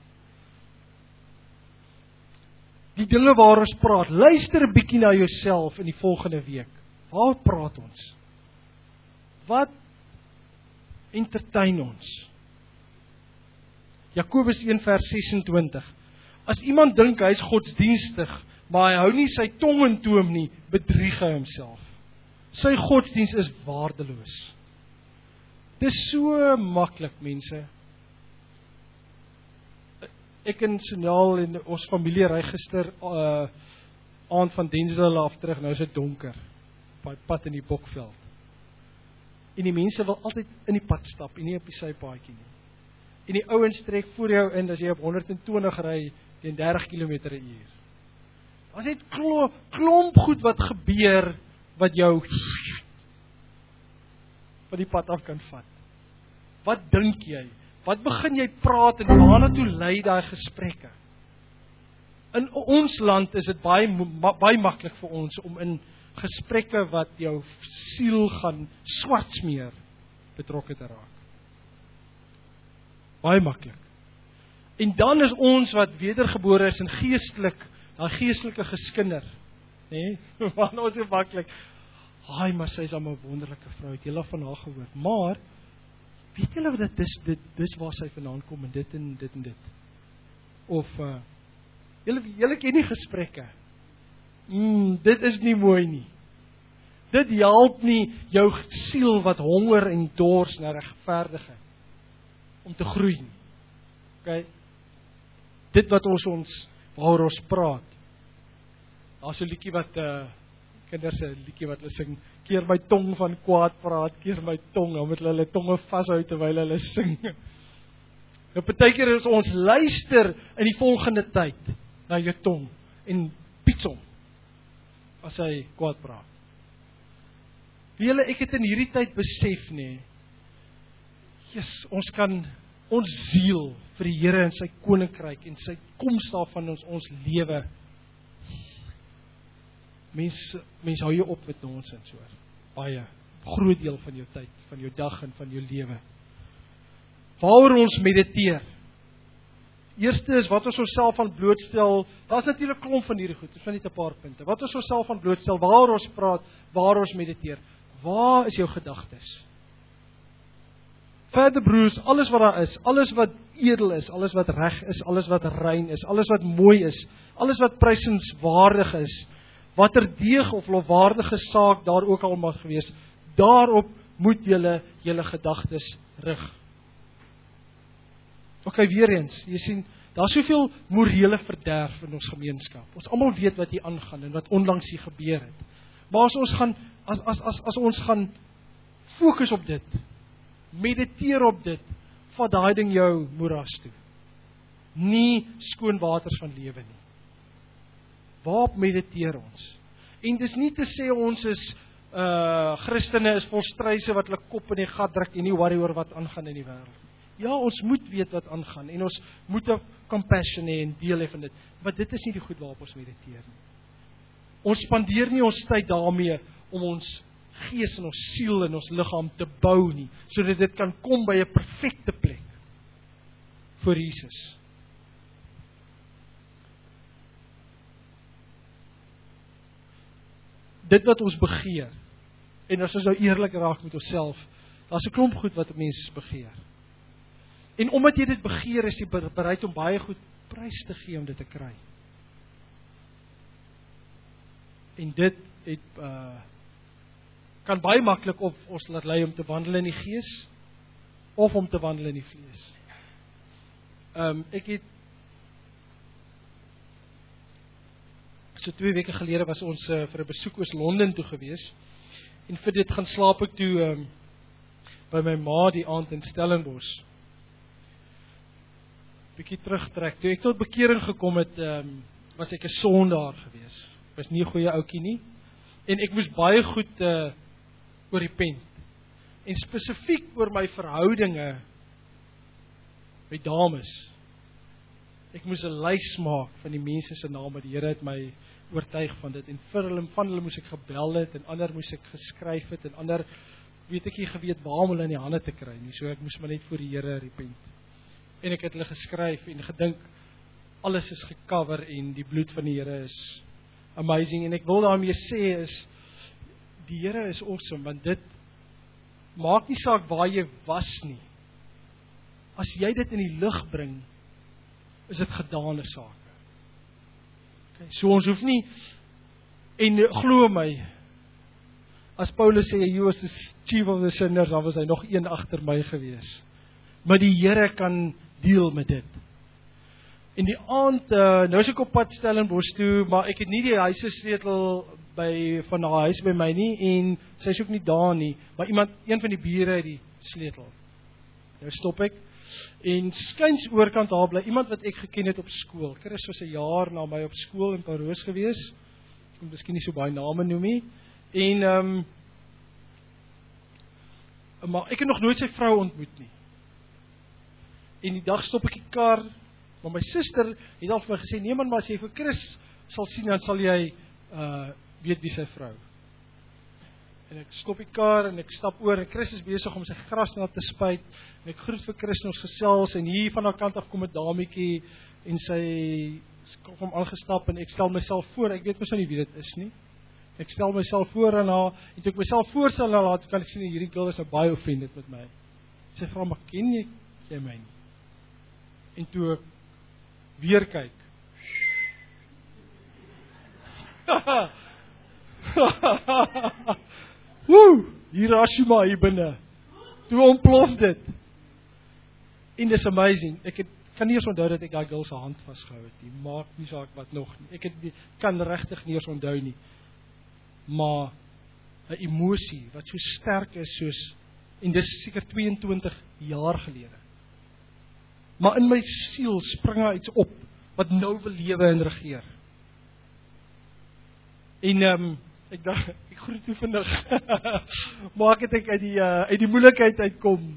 Die dinge waar ons praat, luister 'n bietjie na jouself in die volgende week. Waar praat ons? Wat entertain ons? Jakobus 1 vers 26. As iemand dink hy is godsdienstig, maar hy hou nie sy tong in toom nie, bedrieg hy homself. Sy godsdienst is waardeloos. Dis so maklik, mense. Ek en Sonjaal en ons familie ry gister aand van Densdale af terug, nou is dit donker, op die pad in die Bokveld. En die mense wil altyd in die pad stap, en nie op die sypaadjie nie. En die ouens trek voor jou in, as jy op 120 ry, teen 30 km/h. As dit klomp goed wat gebeur, wat jou van die pad af kan vat. Wat dink jy? Wat begin jy praat en waarna toe lei daai gesprekke? In ons land is dit baie maklik vir ons om in gesprekke wat jou siel gaan swart smeer betrokke te raak. Baie maklik. En dan is ons wat wedergebore is en geestelik, daai geestelike geskinder, nê? Want ons is maklik. Haai, maar sy is 'n wonderlike vrou, het julle van haar gehoor. Maar weet julle wat dis waar sy vandaan kom en dit en dit en dit. Of julle ken nie gesprekke. Dit is nie mooi nie. Dit help nie jou siel wat honger en dors na regverdigheid om te groei nie. Okay? Dit wat waar ons praat. Daar's 'n liedjie wat kinders 'n liedjie wat hulle sing, keer my tong van kwaad praat, keer my tong, dan moet hulle tonge vashou terwyl hulle sing. Nou partykeer is ons luister in die volgende tyd na jou tong en piets hom as hy kwaad praat. Julle, ek het in hierdie tyd besef nê, ons ziel vir die Here en sy koninkryk en sy koms daarvan ons lewe. Mens hou jou op met nonsens hoor. Baie groot deel van jou tyd, van jou dag en van jou lewe. Waaroor ons mediteer. Eerste is wat ons onsself aan blootstel. Daar's natuurlik klomp van hierdie goed, dis net 'n paar punte. Wat ons onsself aan blootstel, waaroor ons praat, waaroor ons mediteer. Waar is jou gedagtes? Verder broers, alles wat daar is, alles wat edel is, alles wat reg is, alles wat rein is, alles wat mooi is, alles wat prysenswaardig is, watter deeg of lofwaardige saak daar ook al mag gewees, daarop moet julle gedagtes rig. Okay, weer eens, jy sien, Daar's soveel morele verderf in ons gemeenskap. Ons almal weet wat hier aangaan en wat onlangs hier gebeur het. Maar as ons gaan as ons gaan fokus op dit, mediteer op dit, vat daai ding jou moeras toe. Nie skoon waters van lewe nie. Waarop mediteer ons? En dis nie te sê ons is Christene is vol struise wat hulle kop in die gat druk en nie worry oor wat aangaan in die wêreld. Ja, ons moet weet wat aangaan en ons moet 'n compassion hê en deel hê van dit, maar dit is nie die goed waarop ons mediteer nie. Ons spandeer nie ons tyd daarmee om ons gees en ons siel en ons liggaam te bou nie, sodat dit kan kom by 'n perfekte plek vir Jesus. Dit wat ons begeer, en as ons nou eerlik raak met onsself, daar's 'n klomp goed wat 'n mens begeer. En omdat jy dit begeer, is jy bereid om baie goed prys te gee om dit te kry. En dit het kan baie maklik of ons laat lei om te wandel in die gees, of om te wandel in die vlees. Ek het so 2 weke gelede was ons vir 'n besoek oos Londen toe gewees, en vir dit gaan slaap ek toe by my ma die aand in Stellenbosch. Bietjie terugtrek, toe ek tot bekering gekom het, was ek 'n sondaar gewees. Ek was nie 'n goeie ouetjie nie, en ek moes baie goed oor repent, en spesifiek oor my verhoudinge met dames. Ek moes 'n lys maak van die mense se name, die Here het my oortuig van dit, en van hulle moes ek gebel het, en ander moes ek geskryf het, en ander weet ek nie geweet waar om hulle in die hande te kry nie, so ek moes maar net voor die Here repent. En ek het hulle geskryf, en gedink, alles is gecover, en die bloed van die Here is amazing, en ek wil daarmee sê is, die Here is awesome, want dit maak nie saak waar jy was nie. As jy dit in die lig bring, is dit gedane sake. Okay, so ons hoef nie, en glo my, as Paulus sê, you was the chief of the sinners, dan was hy nog een agter my gewees. Maar die Here kan deel met dit. En die aand, nou is ek op pad Stellenbosch toe, maar ek het nie die huissleutel van haar huis by my nie, en sy is ook nie daar nie, maar een van die bure het die sleutel. Nou stop ek, en skuins oorkant daar bly iemand wat ek geken het op skool. Ek is soos 'n jaar na my op skool in Paroos gewees. Ek kon miskien nie so baie name noem nie. En maar ek het nog nooit sy vrou ontmoet nie. En die dag stop ek die kar, maar my suster het al vir my gesê, nee man, maar as jy vir Chris sal sien, dan sal jy weet wie sy vrou. En ek stop die kar en ek stap oor en Chris is besig om sy grasnat te spuit en ek groet vir Chris en ons gesels en hier van haar kant af kom 'n dametjie en sy kom hom aangestap en ek stel myself voor, ek weet mos nie wie dit is nie. Ek stel myself voor aan haar en toe ek myself voorstel aan haar, toe kan ek sien hierdie girl is nou baie offended met my. Sy vra maar ken jy my nie? En toe ek weer kyk. Woe, Hiroshima hier binne. Toe ontplof dit. En dis amazing. Ek kan nie eens onthou dat ek daai girl se hand vasgehou het nie. Maak nie saak wat nog nie. Ek kan regtig nie eens onthou nie. Maar 'n emosie wat so sterk is soos, en dis seker 22 jaar gelede. Maar in my siel spring daar iets op wat nou wil lewe en regeer. En ek dink ek groet toe vinnig. Maak dit ek uit die moeilikheid uitkom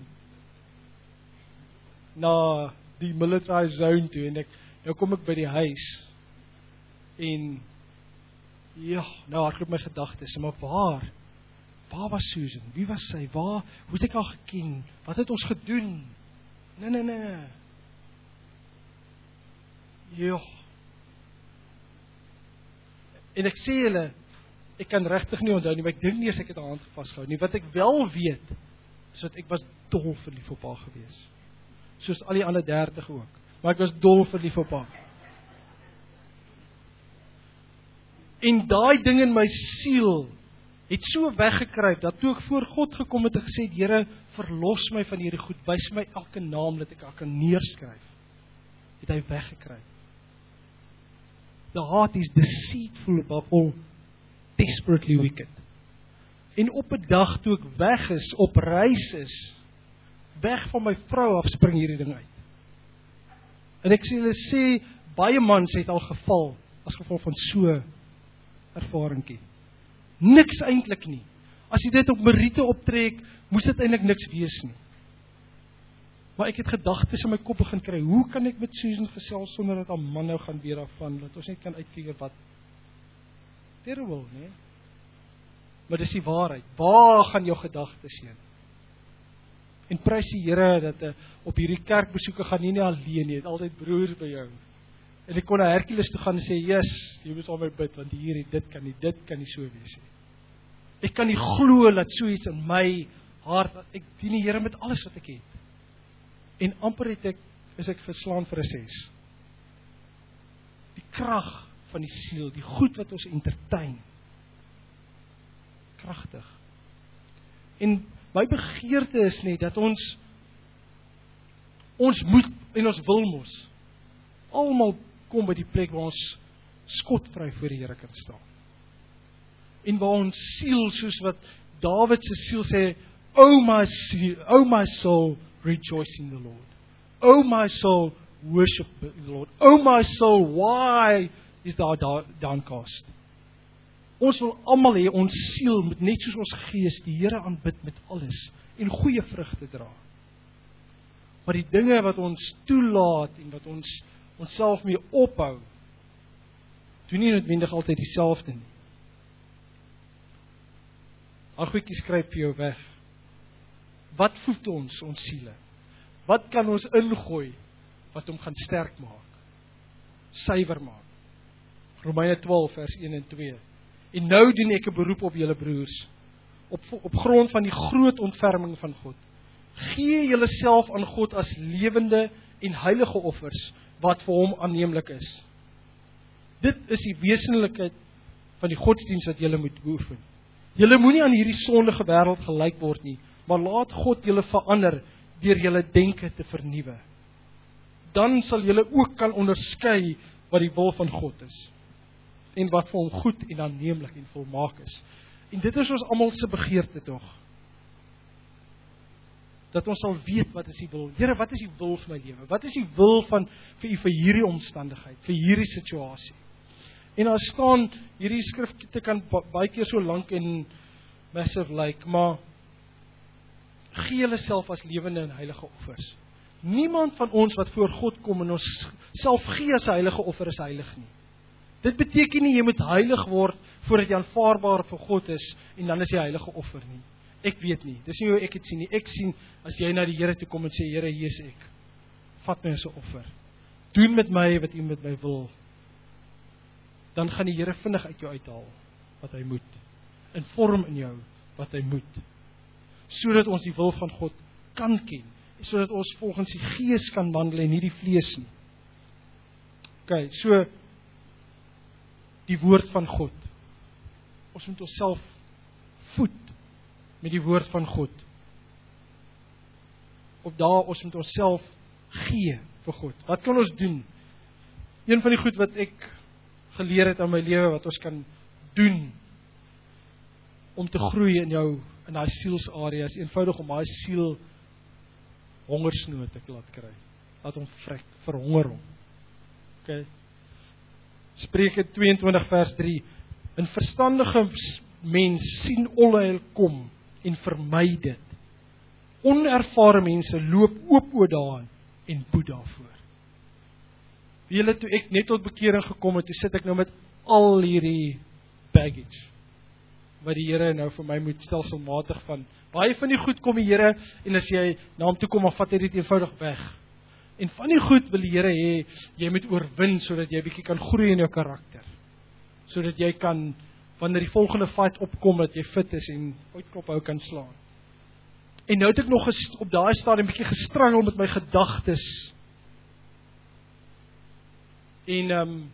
na die military zone toe en nou kom ek by die huis. En ja, nou hardloop my gedagtes, maar waar was Susan? Wie was sy? Hoe het ek haar geken? Wat het ons gedoen? Nee. Ja. En ek sê julle, ek kan regtig nie onthou nie, maar ek dink nie as ek het haar hand vasgehou nie. Wat ek wel weet, is dat ek was dol verlief op haar gewees. Soos al die ander 30 ook. Maar ek was dol verlief op haar. En daai ding in my siel het so weggekruip, dat toe ek voor God gekom het en gesê, Here, verlos my van hierdie goed, wys my elke naam dat ek kan neerskryf. het hy weggekry. The heart is deceitful above all, desperately wicked. En op 'n dag toe ek weg is, op reis is, weg van my vrou af, spring hierdie ding uit. En ek sê, baie mans het al geval, as gevolg van so ervaringkie. Niks eintlik nie. As jy dit op meriete optrek, moes dit eintlik niks wees nie. Maar ek het gedagtes in my kop begin kry, hoe kan ek met Susan gesels sonder dat haar man nou gaan weer daarvan, dat ons net kan uitfigure wat terrible, nee? Maar dis die waarheid. Waar gaan jou gedagtes heen? En prys die Here dat op hierdie kerkbesoeke gaan nie alleen nie, het altyd broers by jou. En ek kon na Hercules toe gaan en sê, yes, jy moet al my bid, want hier, dit kan nie so wees nie. Ek kan nie glo dat so iets in my hart, ek dien die Here met alles wat ek het. En amper is ek geslaan vir 'n 6. Die krag van die siel, die goed wat ons entertain. Kragtig. En my begeerte is net dat ons moet en ons wil mos almal kom by die plek waar ons skotvry voor die Here kan staan. En waar ons siel, soos wat Dawid se siel sê, oh my soul, rejoice in the Lord. Oh my soul, worship the Lord. Oh my soul, why is thou downcast? Ons wil almal hê, ons siel moet net soos ons gees die Here aanbid met alles en goeie vrugte dra. Maar die dinge wat ons toelaat en wat ons onsself mee ophou, doen nie noodwendig altyd dieselfde nie. Al goedjies skryf vir jou weg. Wat voed ons siele? Wat kan ons ingooi wat hom gaan sterk maak? Suiwer maak. Romeine 12 vers 1 en 2. En nou doen ek 'n beroep op julle broers, op grond van die groot ontferming van God. Gee julleself aan God as lewende en heilige offers, wat vir hom aanneemlik is. Dit is die wesenlikheid van die godsdienst wat julle moet beoefen. Julle moenie aan hierdie sondige wêreld gelyk word nie, maar laat God julle verander deur julle denke te vernuwe. Dan sal julle ook kan onderskei wat die wil van God is en wat vir hom goed en aanneemlik en volmaak is. En dit is ons almal se begeerte tog. Dat ons sal weet wat is die wil. Here, wat is die wil vir my lewe? Wat is die wil vir u vir hierdie omstandigheid, vir hierdie situasie? En daar staan, hierdie skrifte kan baie keer so lank en massive lyk, maar gee julleself as lewende en heilige offers. Niemand van ons wat voor God kom en ons self gee as 'n heilige offer is heilig nie. Dit beteken nie jy moet heilig word voordat jy aanvaarbaar vir God is en dan is jy heilige offer nie. Ek weet nie, dis nie hoe ek het sien nie. Ek sien, as jy na die Here toe kom en sê, Here, hier is ek. Vat my as 'n offer. Doen met my wat u met my wil. Dan gaan die Here vinnig uit jou uithaal wat hy moet. En vorm in jou wat hy moet. Sodat ons die wil van God kan ken. Sodat ons volgens die Gees kan wandel en nie die vlees nie. OK, so die woord van God. Ons moet onsself voed met die woord van God. Op daar ons moet onsself gee vir God. Wat kan ons doen? Een van die goed wat ek geleer het aan my lewe, wat ons kan doen om te groei in daai sielsarea, is eenvoudig om daai siel hongersnood te laat kry. Laat hom vrek, verhonger hom. OK. Spreuke 22 vers 3. 'n verstandige mens sien onheil kom en vermy dit. Onervare mense loop oop oor daarin en boet daarvoor. Wie julle, toe ek net tot bekering gekom het, toe sit ek nou met al hierdie baggage wat die Here nou vir my moet stelselmatig van. Baie van die goed kom die Here, en as jy na hom toe kom, dan vat hy dit eenvoudig weg. En van die goed wil die Here hê, jy moet oorwin, sodat jy bietjie kan groei in jou karakter. Sodat jy kan, wanneer die volgende fight opkom, dat jy fit is en uitklop hou kan slaan. En nou het ek nog op daai stadium bietjie gestruggle met my gedagtes. En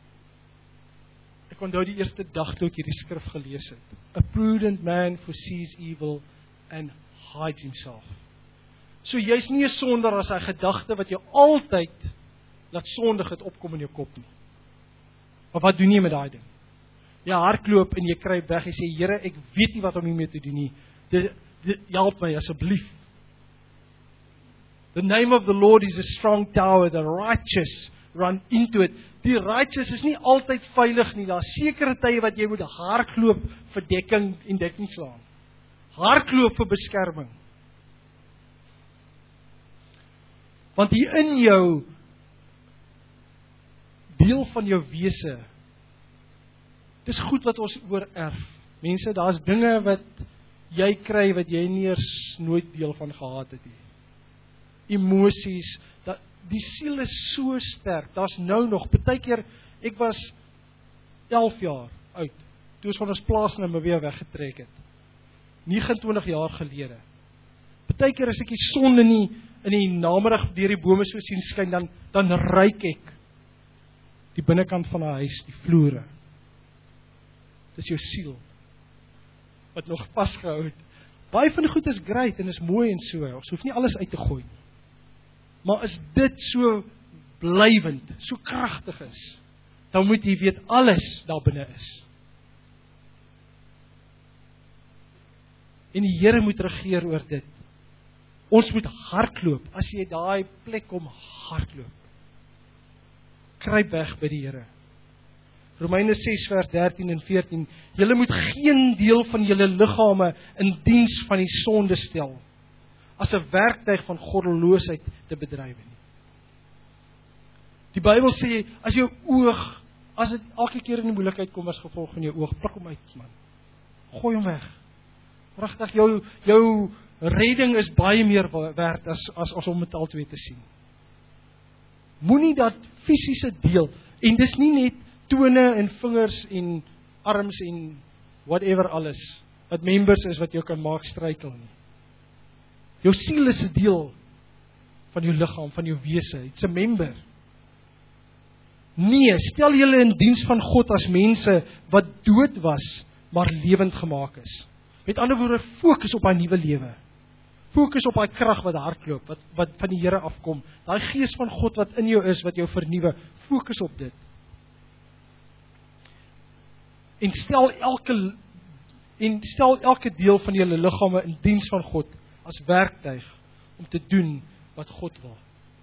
ek onthou die eerste dag toe ek hierdie skrif gelees het. A prudent man foresees evil and hides himself. So jy's nie 'n sondaar as hy gedagte wat jou altyd dat sondig het opkom in jou kop nie. Maar wat doen jy met daai ding? Jy hardloop en jy kruip weg en sê, Here, ek weet nie wat om hiermee te doen nie. Help my asseblief. The name of the Lord is a strong tower, the righteous run into it. Die righteous is nie altyd veilig nie. Daar sekere tye wat jy moet hardloop vir dekking en dekkingslaan. Hardloop vir beskerming. Want hier in jou, deel van jou wese, dis goed wat ons oorerf. Mense, daar's dinge wat jy kry wat jy nie eers nooit deel van gehad het nie. Emosies, die siel is so sterk, daar's nou nog, partykeer, ek was 11 jaar oud, toe ons van ons plaas na Namibia weggetrek het, 29 jaar gelede. Partykeer as ek die son in die namiddag deur die bome so sien skyn, dan ruik ek die binnekant van 'n huis, die vloere. Dis jou siel, wat nog vasgehou het. Baie van die goed is great en is mooi en so, ons hoef nie alles uit te gooi nie. Maar as dit so blywend, so kragtig is, dan moet jy weet, alles daar binne is. En die Here moet regeer oor dit. Ons moet hardloop, as jy daai plek kom hardloop. Kruip weg by die Here. Romeine 6 vers 13 en 14, julle moet geen deel van julle liggame in diens van die sonde stel, as 'n werktuig van goddeloosheid te bedryf nie. Die Bybel sê, as jou oog, as dit elke keer in die moeilikheid kom as gevolg van jou oog, pluk hom uit, man. Gooi hom weg. Regtig, jou redding is baie meer werd as om dit altyd te sien. Moenie dat fisiese deel, en dis nie net tone en vingers en arms en whatever alles, wat members is wat jou kan maak struikel nie. Jou siel is 'n deel van jou liggaam, van jou wese, it's a member. Nee, stel julle in diens van God as mense wat dood was, maar lewend gemaak is. Met ander woorde, fokus op daai nuwe lewe. Fokus op daai krag wat hardloop, wat van die Here afkom. Daai gees van God wat in jou is, wat jou vernuwe. Fokus op dit. En stel elke deel van julle liggame in diens van God as werktuig om te doen wat God wil.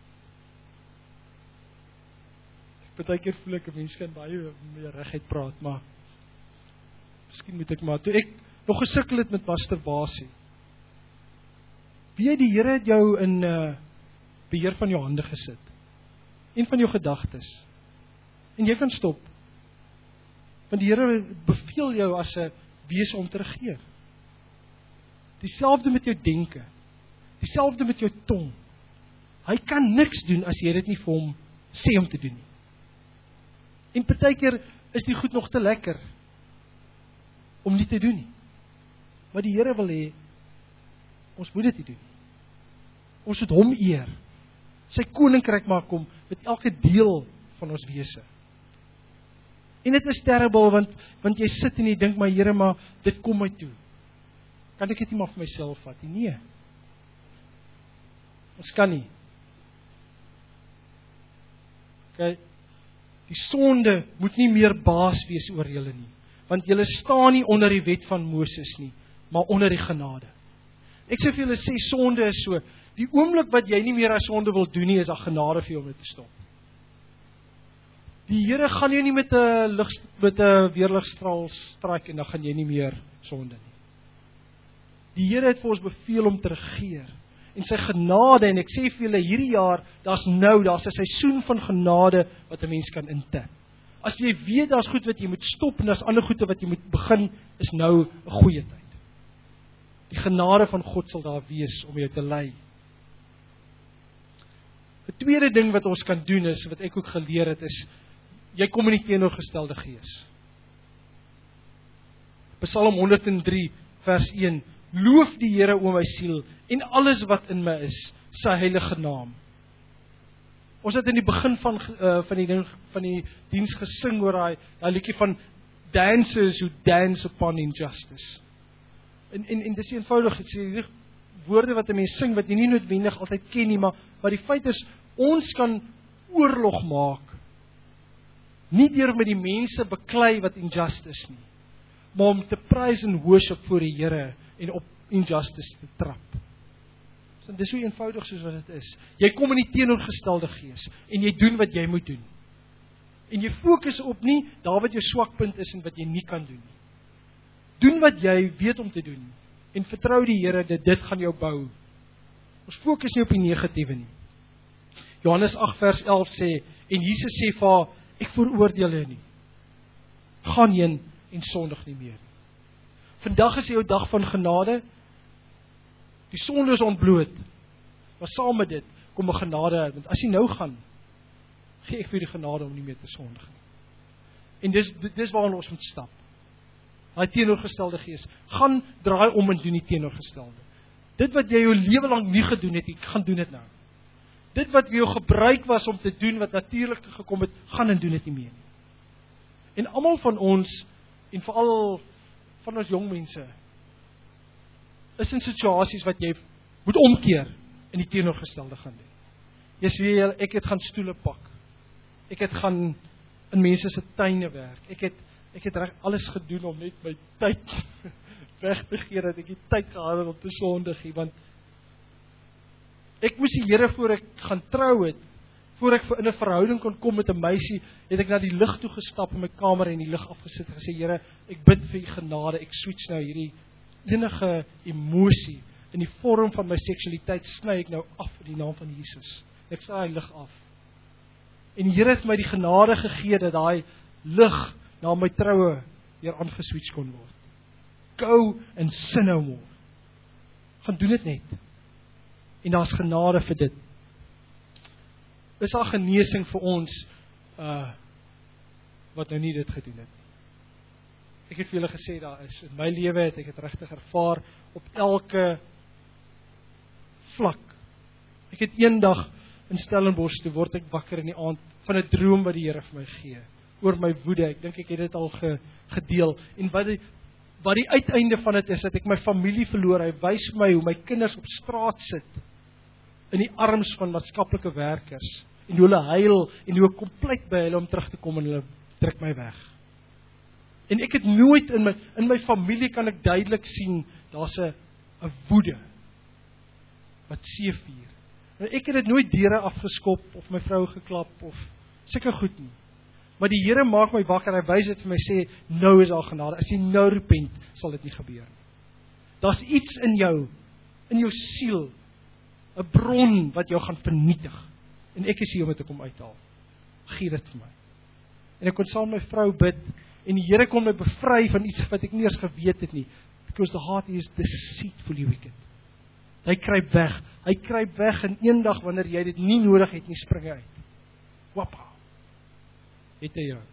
Partykeer voel ek 'n mens kan baie meer reguit praat, maar miskien moet ek maar, toe ek nog gesukkel het met masturbasie. Weet die Here het jou in beheer van jou hande gesit. En van jou gedagtes. En jy kan stop. Want die Here beveel jou as 'n wese om te regeer. Dieselfde met jou denke. Dieselfde met jou tong. Hy kan niks doen as jy dit nie vir hom sê om te doen nie. En partykeer is die goed nog te lekker om nie te doen nie. Maar die Here wil hê, ons moet dit nie doen. Ons moet hom eer. Sy koninkryk maak kom met elke deel van ons wese. En dit is terrible, want jy sit en jy dink, maar Here, maar dit kom my toe. Kan ek dit nie maar vir myself vat nie? Nee. Ons kan nie. Okay. Die sonde moet nie meer baas wees oor julle nie. Want julle staan nie onder die wet van Moses nie, maar onder die genade. Ek sê vir julle, sê sonde is so, die oomblik wat jy nie meer as sonde wil doen nie, is daar genade vir jou om dit te stop. Die Here gaan jou nie met 'n weerligstraal stryk en dan gaan jy nie meer sonde nie. Die Here het vir ons beveel om te regeer. En sy genade, en ek sê vir julle, hierdie jaar, daar's 'n seisoen van genade wat 'n mens kan intap. As jy weet daar's goed wat jy moet stop en daar's ander goede wat jy moet begin, is nou 'n goeie tyd. Die genade van God sal daar wees om jou te lei. 'n tweede ding wat ons kan doen is, wat ek ook geleer het, is jy kom in die teenoorgestelde gees. Psalm 103 vers 1: Loof die Here o my siel en alles wat in my is, sy heilige naam. Ons het in die begin van die diens gesing oor daai liedjie van dancers who dance upon injustice. En dis eenvoudig, dit is woorde wat 'n mens sing wat jy nie noodwendig altyd ken nie, maar die feit is, ons kan oorlog maak. Nie deur met die mense beklei wat injustice nie, maar om te praise en worship voor die Here en op injustice te trap. So, dit is so eenvoudig soos wat dit is. Jy kom in die teenoorgestelde gees en jy doen wat jy moet doen. En jy fokus op nie daar wat jou swakpunt is en wat jy nie kan doen nie. Doen wat jy weet om te doen en vertrou die Here dat dit gaan jou bou. Ons fokus nie op die negatiewe nie. Johannes 8 vers 11 sê, en Jesus sê vir haar, ek veroordeel jou nie. Gaan heen en sondig nie meer. Vandag is jou dag van genade. Die sonde is ontbloot. Maar saam met dit kom 'n genade uit. Want as jy nou gaan, gee ek vir die genade om nie meer te sondig nie. En dis waarin ons moet stap. Daai teenoorgestelde gees. Gaan draai om en doen die teenoorgestelde. Dit wat jy jou lewe lank nie gedoen het, gaan doen dit nou. Dit wat vir jou gebruik was om te doen wat natuurlik gekom het, gaan en doen dit nie meer nie. En almal van ons, en veral van ons jong mense, is in situasies wat jy moet omkeer en die teenoorgestelde gaan doen. Jy sê, ek het gaan stoele pak. Ek het gaan in mense se tuine werk. Ek het reg alles gedoen om net my tyd weg te gee, dat ek die tyd gehad het om te sondig, want ek moes die Here voor ek gaan trou het, voor ek in 'n verhouding kon kom met 'n meisie, het ek na die lig toe gestap in my kamer en die lig afgesit en gesê, Here, ek bid vir u genade, ek switch nou hierdie enige emosie in die vorm van my seksualiteit sny ek nou af in die naam van Jesus. Ek sny die lig af. En die Here het my die genade gegee dat daai lig na my troue weer aangeswitch kon word. Go and sin no more. Gaan doen dit net. En daar's genade vir dit. Is daar genesing vir ons wat nou nie dit gedoen het. Ek het vir julle gesê daar is. In my lewe het ek dit regtig ervaar op elke vlak. Ek het eendag in Stellenbosch, toe word ek wakker in die aand van 'n droom wat die Here vir my gee oor my woede. Ek dink ek het dit al gedeel. En wat die uiteinde van dit is, dat ek my familie verloor. Hy wys my hoe my kinders op straat sit in die arms van maatskaplike werkers en hoe hulle huil en hoe ek kompleet by hulle om terug te kom en hulle druk my weg. En ek het nooit in my familie kan ek duidelik sien, daar's 'n woede wat seevier. En ek het dit nooit deure afgeskop of my vrou geklap of sulke goed nie. Maar die Here maak my wakker, hy wys dit vir my, sê, nou is daar genade. As jy nou repent, sal dit nie gebeur nie. Daar's iets in jou siel, 'n bron wat jou gaan vernietig. En ek is hier om dit te kom uithaal. Gee dit vir my. En ek kon saam met my vrou bid, en die Here kon my bevry van iets wat ek nie eens geweet het nie. Because the heart is deceitfully wicked. Hy kruip weg en eendag wanneer jy dit nie nodig het nie, spring hy uit. Wappa. Het hy jou.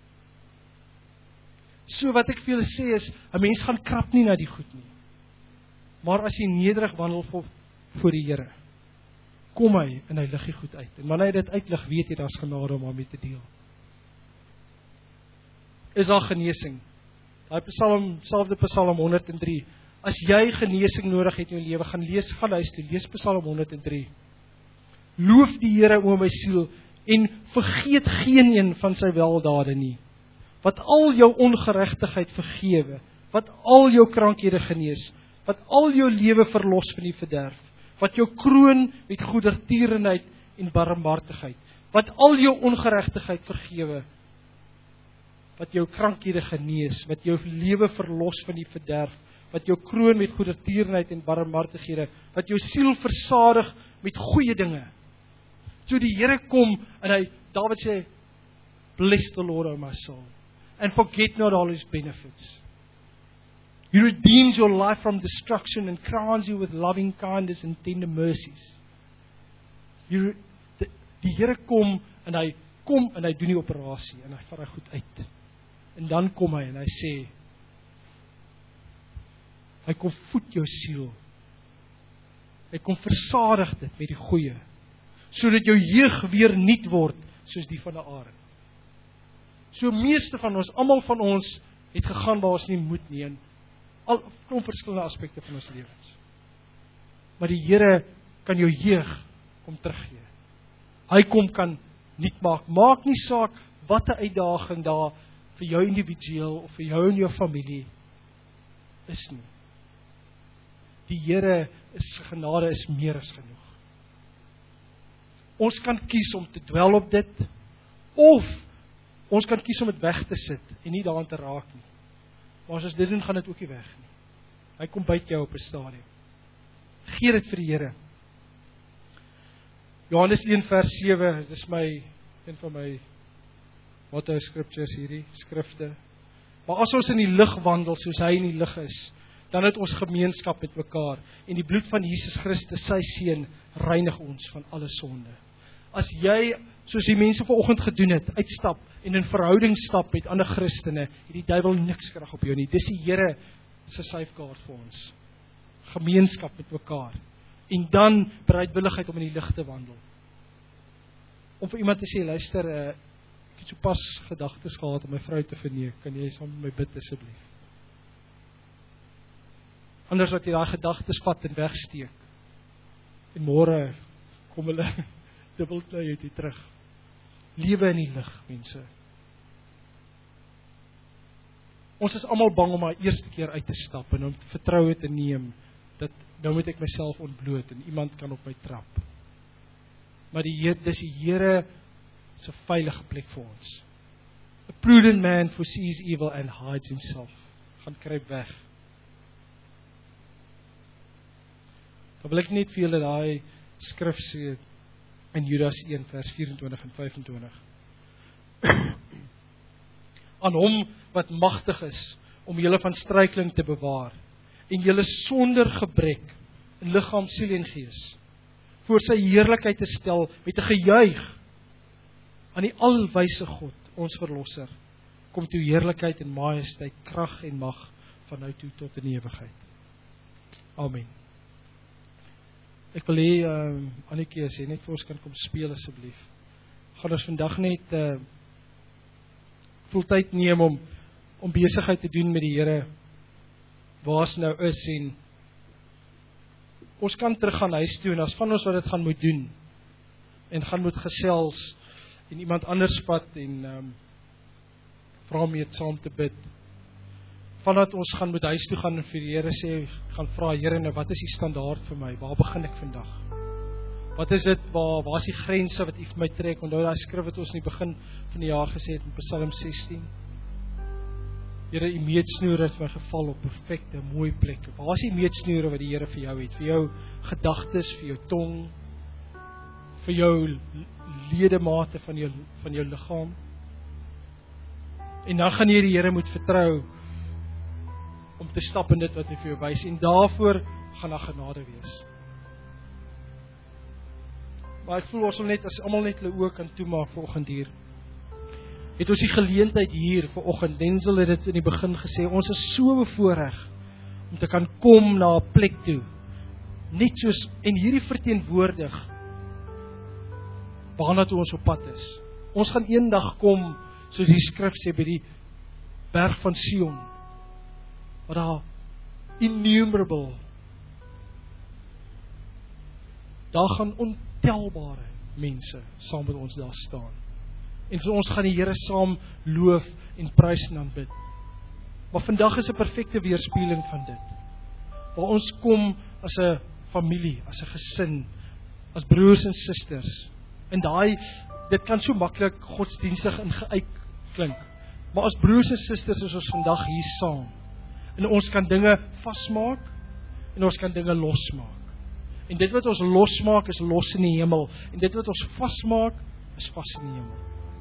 So wat ek vir julle sê is, 'n mens gaan krap nie na die goed nie. Maar as jy nederig wandel voor die Here, kom hy en hy lig die goed uit. En wanneer hy dit uitlig, weet jy daar's genade om daarmee te deel. Is daar genesing? Daai Psalm, selfde Psalm 103. As jy genesing nodig het in jou lewe, gaan huis toe, lees Psalm 103. Loof die Here o my siel en vergeet geen een van sy weldade nie. Wat al jou ongeregtigheid vergewe, wat al jou krankhede genees, wat al jou lewe verlos van die verderf, wat jou kroon met goedertierenheid en barmhartigheid, wat al jou ongeregtigheid vergewe, wat jou krankhede genees, wat jou lewe verlos van die verderf, wat jou kroon met goedertierenheid en barmhartighede, wat jou siel versadig met goeie dinge. So die Here kom en David sê, bless the Lord, O my soul, and forget not all his benefits. He redeems your life from destruction and crowns you with loving kindness and tender mercies. Die Here kom en hy doen die operasie en hy vat hy goed uit. En dan kom hy en hy sê, hy kom voed jou siel. Hy kom versadig dit met die goeie, sodat jou jeug weer nuut word, soos die van 'n arend. So meeste van ons, almal van ons, het gegaan waar ons nie moet nie, en al verskillende aspekte van ons lewens. Maar die Here kan jou jeug kom teruggee. Hy kan nuut maak. Maak nie saak wat 'n uitdaging daar vir jou individueel of vir jou en jou familie is nie. Die Here se genade is meer as genoeg. Ons kan kies om te dwel op dit, of ons kan kies om dit weg te sit en nie daaraan te raak nie. Maar as ons dit doen, gaan dit ook nie weg nie. Hy kom byt jou op 'n stadium. Gee dit vir die Here. Johannes 1 vers 7, dit is een van my motto scriptures hierdie, skrifte. Maar as ons in die lig wandel, soos hy in die lig is, dan het ons gemeenskap met mekaar, en die bloed van Jesus Christus, sy seun, reinig ons van alle sonde. As jy, soos die mense vanoggend gedoen het, uitstap en in verhouding stap met ander Christene, het die duiwel niks krag op jou nie. Dis die Here se safeguard vir ons. Gemeenskap met mekaar. En dan bereidwilligheid om in die lig te wandel. Om vir iemand te sê, luister, ek het so pas gedagtes gehad om my vrou te verneek, kan jy saam met my bid asseblief? Anders wat jy daai gedagtes vat en wegsteek. En môre kom hulle dubbelklei uit die terug. Lewe in die lig, mense. Ons is almal bang om maar eerste keer uit te stap en om vertroue te neem dat nou moet ek myself ontbloot en iemand kan op my trap. Maar dis die Here se veilige plek vir ons. A prudent man foresees evil and hides himself. Gaan kruip weg. Dan wil ek net vir julle daai skrif sê in Judas 1 vers 24 en 25. Aan hom wat magtig is om julle van struikeling te bewaar en julle sonder gebrek in liggaam, siel en gees voor sy heerlikheid te stel met 'n gejuig aan die alwyse God, ons verlosser, kom toe heerlikheid en majesteit, krag en mag van nou toe tot in ewigheid. Amen. Ek wil hê Annetjie, as jy net vir ons kan kom speel asseblief. Gaan ons vandag net vol tyd neem om besigheid te doen met die Here waar ons nou is, en ons kan terug gaan huis toe, en as van ons wat dit gaan moet doen en gaan moet gesels en iemand anders vat en vra om mee saam te bid. Vandat ons gaan moet huis toe gaan en vir die Here sê, gaan vra, Here, nou wat is die standaard vir my? Waar begin ek vandag? Wat is dit, waar is die grense wat U vir my trek? Onthou daai skrif wat ons in die begin van die jaar gesê het in Psalm 16. Here, U meetsnoere het my geval op perfekte, mooi plekke. Waar is die meetsnoere wat die Here vir jou het? Vir jou gedagtes, vir jou tong, vir jou ledemate van jou liggaam. En dan gaan jy die Here moet vertrou om te stap in dit wat hy vir jou wys, en daarvoor gaan daar genade wees. Maar ek voel ons wil net, as almal net hulle oë kan toemaak vanoggend hier, het ons die geleentheid hier vanoggend. Denzel het dit in die begin gesê, ons is so bevoorreg om te kan kom na 'n plek toe, net soos, en hierdie verteenwoordig waarna toe ons op pad is. Ons gaan eendag kom, soos die skrif sê, by die berg van Sion, waar daar innumerable, daar gaan ontelbare mense saam met ons daar staan. En vir ons gaan die Here saam loof en prys en aanbid. Maar vandag is 'n perfekte weerspieëling van dit. Waar ons kom as 'n familie, as 'n gesin, as broers en susters. En dit kan so maklik godsdienstig ingeuit klink. Maar as broers en susters is ons vandag hier saam. En ons kan dinge vasmaak en ons kan dinge losmaak. En dit wat ons losmaak is los in die hemel. En dit wat ons vasmaak is vas in die hemel.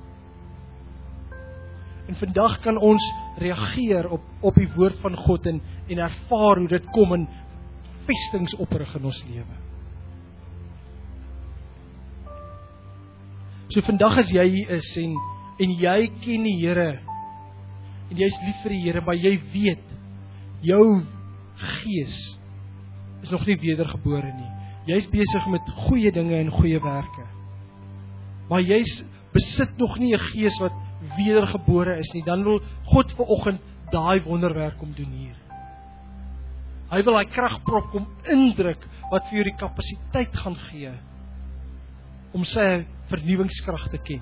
En vandag kan ons reageer op die woord van God en ervaar hoe dit kom en vestings oprig in ons lewe. So vandag as jy hier is en jy ken die Here en jy is lief vir die Here, maar jy weet jou gees is nog nie wedergebore nie. Jy is besig met goeie dinge en goeie werke. Maar jy besit nog nie 'n gees wat wedergebore is nie. Dan wil God vanoggend daai wonderwerk kom doen hier. Hy wil daai kragprop kom indruk wat vir jou die kapasiteit gaan gee om sy vernuwingskrag te ken.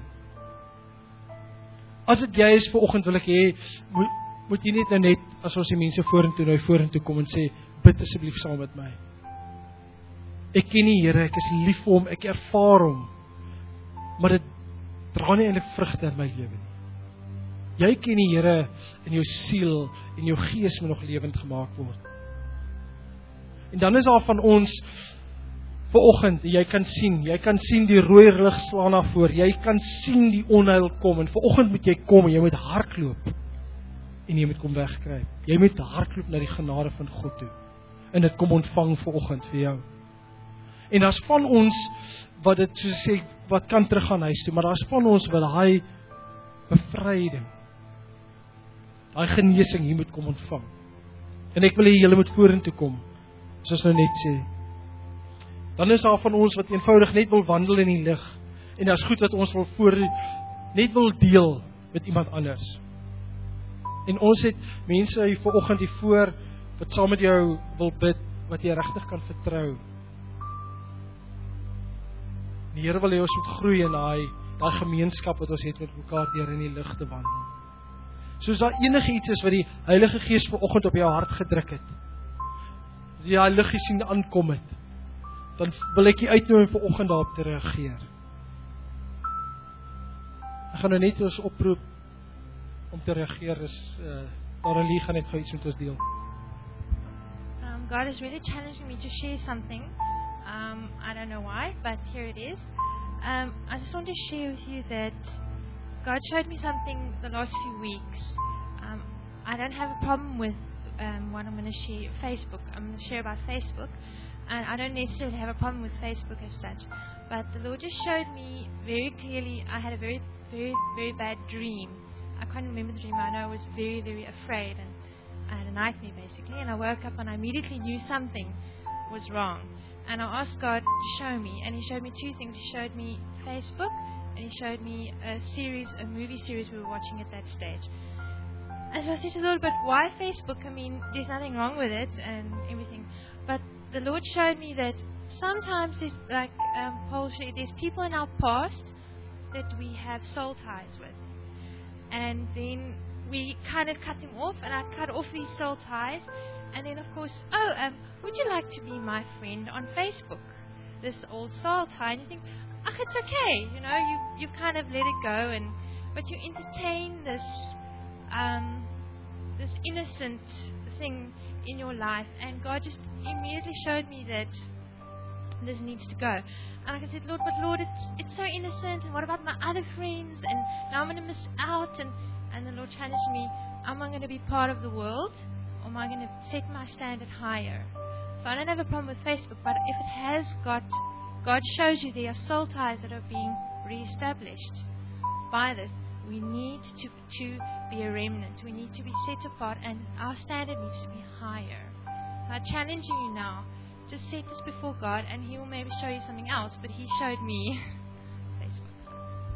As dit jy is vanoggend, wil ek hê, moet jy net, as ons die mense vorentoe kom en sê, bid asseblief saam met my. Ek ken die Here, ek is lief vir hom, ek ervaar hom, maar dit dra nie eintlik vrugte in my lewe nie. Jy ken die Here in jou siel en jou gees moet nog lewend gemaak word. En dan is daar van ons vanoggend, jy kan sien die rooi lig slaan na voor, jy kan sien die onheil kom, en vanoggend moet jy kom, en jy moet hardloop, en jy moet kom wegkruip. Jy moet hardloop na die genade van God toe, en dit kom ontvang vanoggend vir jou. En daar's van ons, wat dit so sê, wat kan terug gaan huis toe, maar daar's van ons, wat daai bevryding, daai genesing hier moet kom ontvang. En ek wil hê julle moet vorentoe kom, soos nou net sê. Dan is daar van ons wat eenvoudig net wil wandel in die lig, en daar's goed wat ons net wil deel met iemand anders. En ons het mense hier vanoggend hier voor, wat saam met jou wil bid, wat jy regtig kan vertrou. Die Here wil hê ons moet groei in daai gemeenskap wat ons het met mekaar deur in die lig te wandel. Soos daar enige iets is wat die Heilige Gees vanoggend op jou hart gedruk het, as jy daai liggie sien aankom het, dan wil ek jy uitnooi vanoggend daarop te reageer. Ek gaan nou net ons oproep om te reageer, Daralie gaan net gou iets met ons deel. God is really challenging me to share something. I don't know why, but here it is. I just want to share with you that God showed me something the last few weeks. I don't have a problem with what I'm going to share, Facebook. I'm going to share about Facebook. And I don't necessarily have a problem with Facebook as such. But the Lord just showed me very clearly, I had a very, very, very bad dream. I can't remember the dream. I know I was very, very afraid. And I had a nightmare basically. And I woke up and I immediately knew something was wrong. And I asked God to show me. And He showed me two things. He showed me Facebook. And He showed me a movie series we were watching at that stage. And so I said to the Lord, but why Facebook? I mean, there's nothing wrong with it and everything. But the Lord showed me that sometimes there's, like Paul said, there's people in our past that we have soul ties with. And then we kind of cut them off, and I cut off these soul ties. And then, of course, would you like to be my friend on Facebook? This old soul tie. And you think, it's okay. You know, you've kind of let it go. But you entertain this this innocent thing in your life, and God just immediately showed me that this needs to go. And I said, Lord, but Lord, it's so innocent, and what about my other friends, and now I'm going to miss out, and the Lord challenged me, am I going to be part of the world, or am I going to set my standard higher? So I don't have a problem with Facebook, but if it has God shows you there are soul ties that are being re-established by this. We need to be a remnant. We need to be set apart, and our standard needs to be higher. I challenge you now, just set this before God, and He will maybe show you something else, but He showed me Facebook.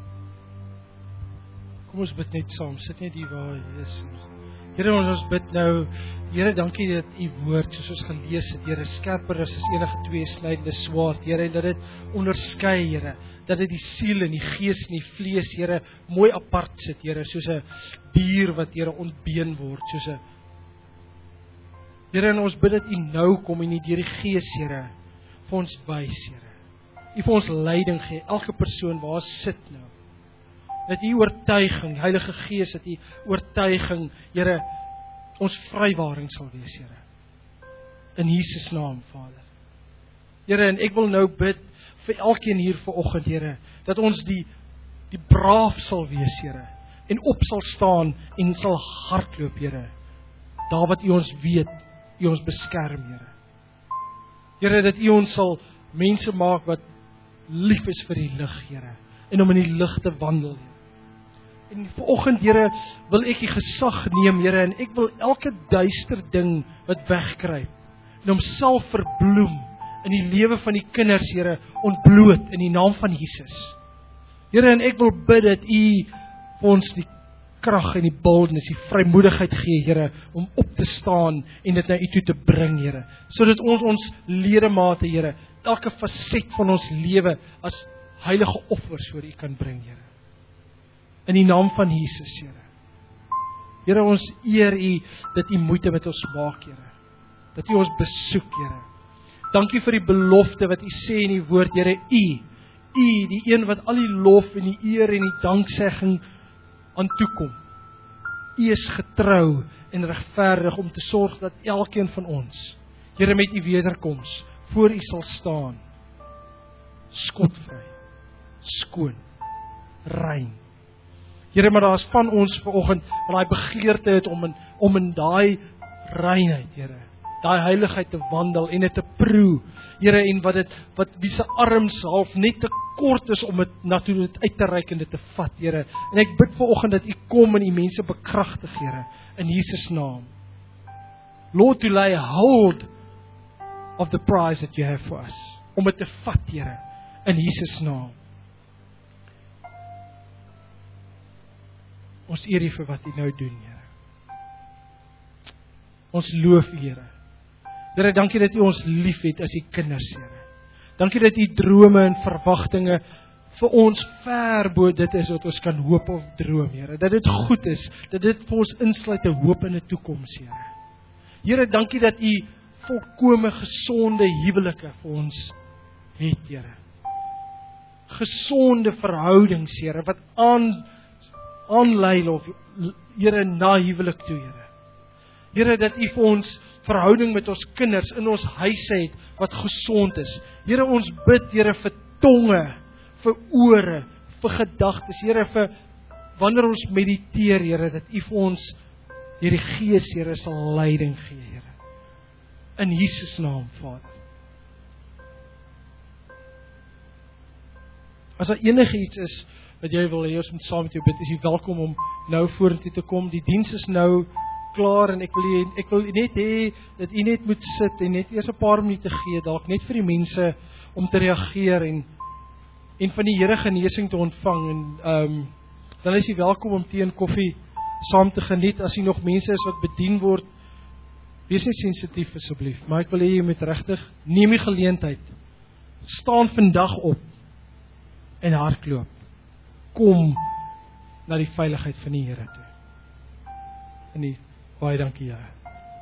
Kom ons bid net saam, sit net hier waar jy is. Here, ons bid nou, Here, dankie dat U woord, soos ons gelees het, Here, skerper is as enige tweesnydende swaard, Here, en dat dit onderskei, Here, dat dit die siel en die gees en die vlees, Here, mooi apart sit, Here, soos 'n dier wat, Here, ontbeen word, soos 'n Here, en ons bid dat U nou kom en U deur die Gees, Here, vir ons wys, Here. U vir ons leiding gee, elke persoon waar sit nou. Dat U oortuiging, Heilige Gees, dat U oortuiging, Here, ons vrywaring sal wees, Here. In Jesus naam, Vader. Here, en ek wil nou bid vir elkeen hier vanoggend, Here, dat ons die braaf sal wees, Here, en op sal staan en sal hardloop, Here. Daar wat U ons weet, U ons beskerm, Here. Here, dat U ons sal mense maak wat lief is vir die lig, Here, en om in die lig te wandel, Here. En vanoggend, Here, wil ek die gesag neem, Here, en ek wil elke duister ding wat wegkruip, en homself verbloem in die lewe van die kinders, Here, ontbloot in die naam van Jesus. Here, en ek wil bid dat U vir ons die krag en die boldness, die vrymoedigheid gee, Here, om op te staan en dit na U toe te bring, Here, sodat ons ledemate, Here, elke faset van ons lewe as heilige offers voor U kan bring, Here. In die naam van Jesus, Here. Here, ons eer U dat U moeite met ons maak, Here. Dat U ons besoek, Here. Dankie vir die belofte wat U sê in die woord, Here. U, die een wat al die lof en die eer en die danksegging aan toekom. U is getrou en regverdig om te sorg dat elkeen van ons, Here, met U wederkoms voor U sal staan. Skotvry, skoon, rein. Here, maar daar is van ons vanoggend wat daai begeerte het om in daai reinheid, Here, daai heiligheid te wandel en dit te proe, Here, en wat wie se arms half net te kort is om dit na toe dit uit te reik en dit te vat, Here. En ek bid vanoggend dat U kom en U mense bekragtig, Here, in Jesus naam. Lord, to lay hold of the prize that you have for us, om dit te vat, Here, in Jesus naam. Ons eer U vir wat U nou doen, Here. Ons loof U, Here. Here, dankie dat U ons liefhet as U kinders, Here. Dankie dat U drome en verwagtinge vir ons ver bo dit is wat ons kan hoop of droom, Here. Dat dit goed is, dat dit vir ons insluit 'n hoop in 'n toekoms, Here. Here, dankie dat U volkome gesonde huwelike vir ons het, Here. Gesonde verhoudings, Here, wat aanlei of Here na huwelik toe, Here. Here, dat U vir ons verhouding met ons kinders in ons huise het wat gesond is. Here, ons bid, Here, vir tonge, vir ore, vir gedagtes, Here, vir wanneer ons mediteer, Here, dat U vir ons deur die Gees, Here, sal leiding gee, Here. In Jesus naam, Vader. As daar enige iets is wat jy wil hê ons moet saam met jou bid, is jy welkom om nou vorentoe te kom. Die diens is nou klaar en ek wil net hê dat u net moet sit en net eers 'n paar minute gee, dalk net vir die mense om te reageer en van die Here genesing te ontvang en dan is jy welkom om tee en koffie saam te geniet. As jy nog mense is wat bedien word, wees net sensitief asseblief, maar ek wil hê jy moet regtig neem die geleentheid. Staan vandag op en hardloop. Kom na die veiligheid van die Here toe. En baie dankie, Here.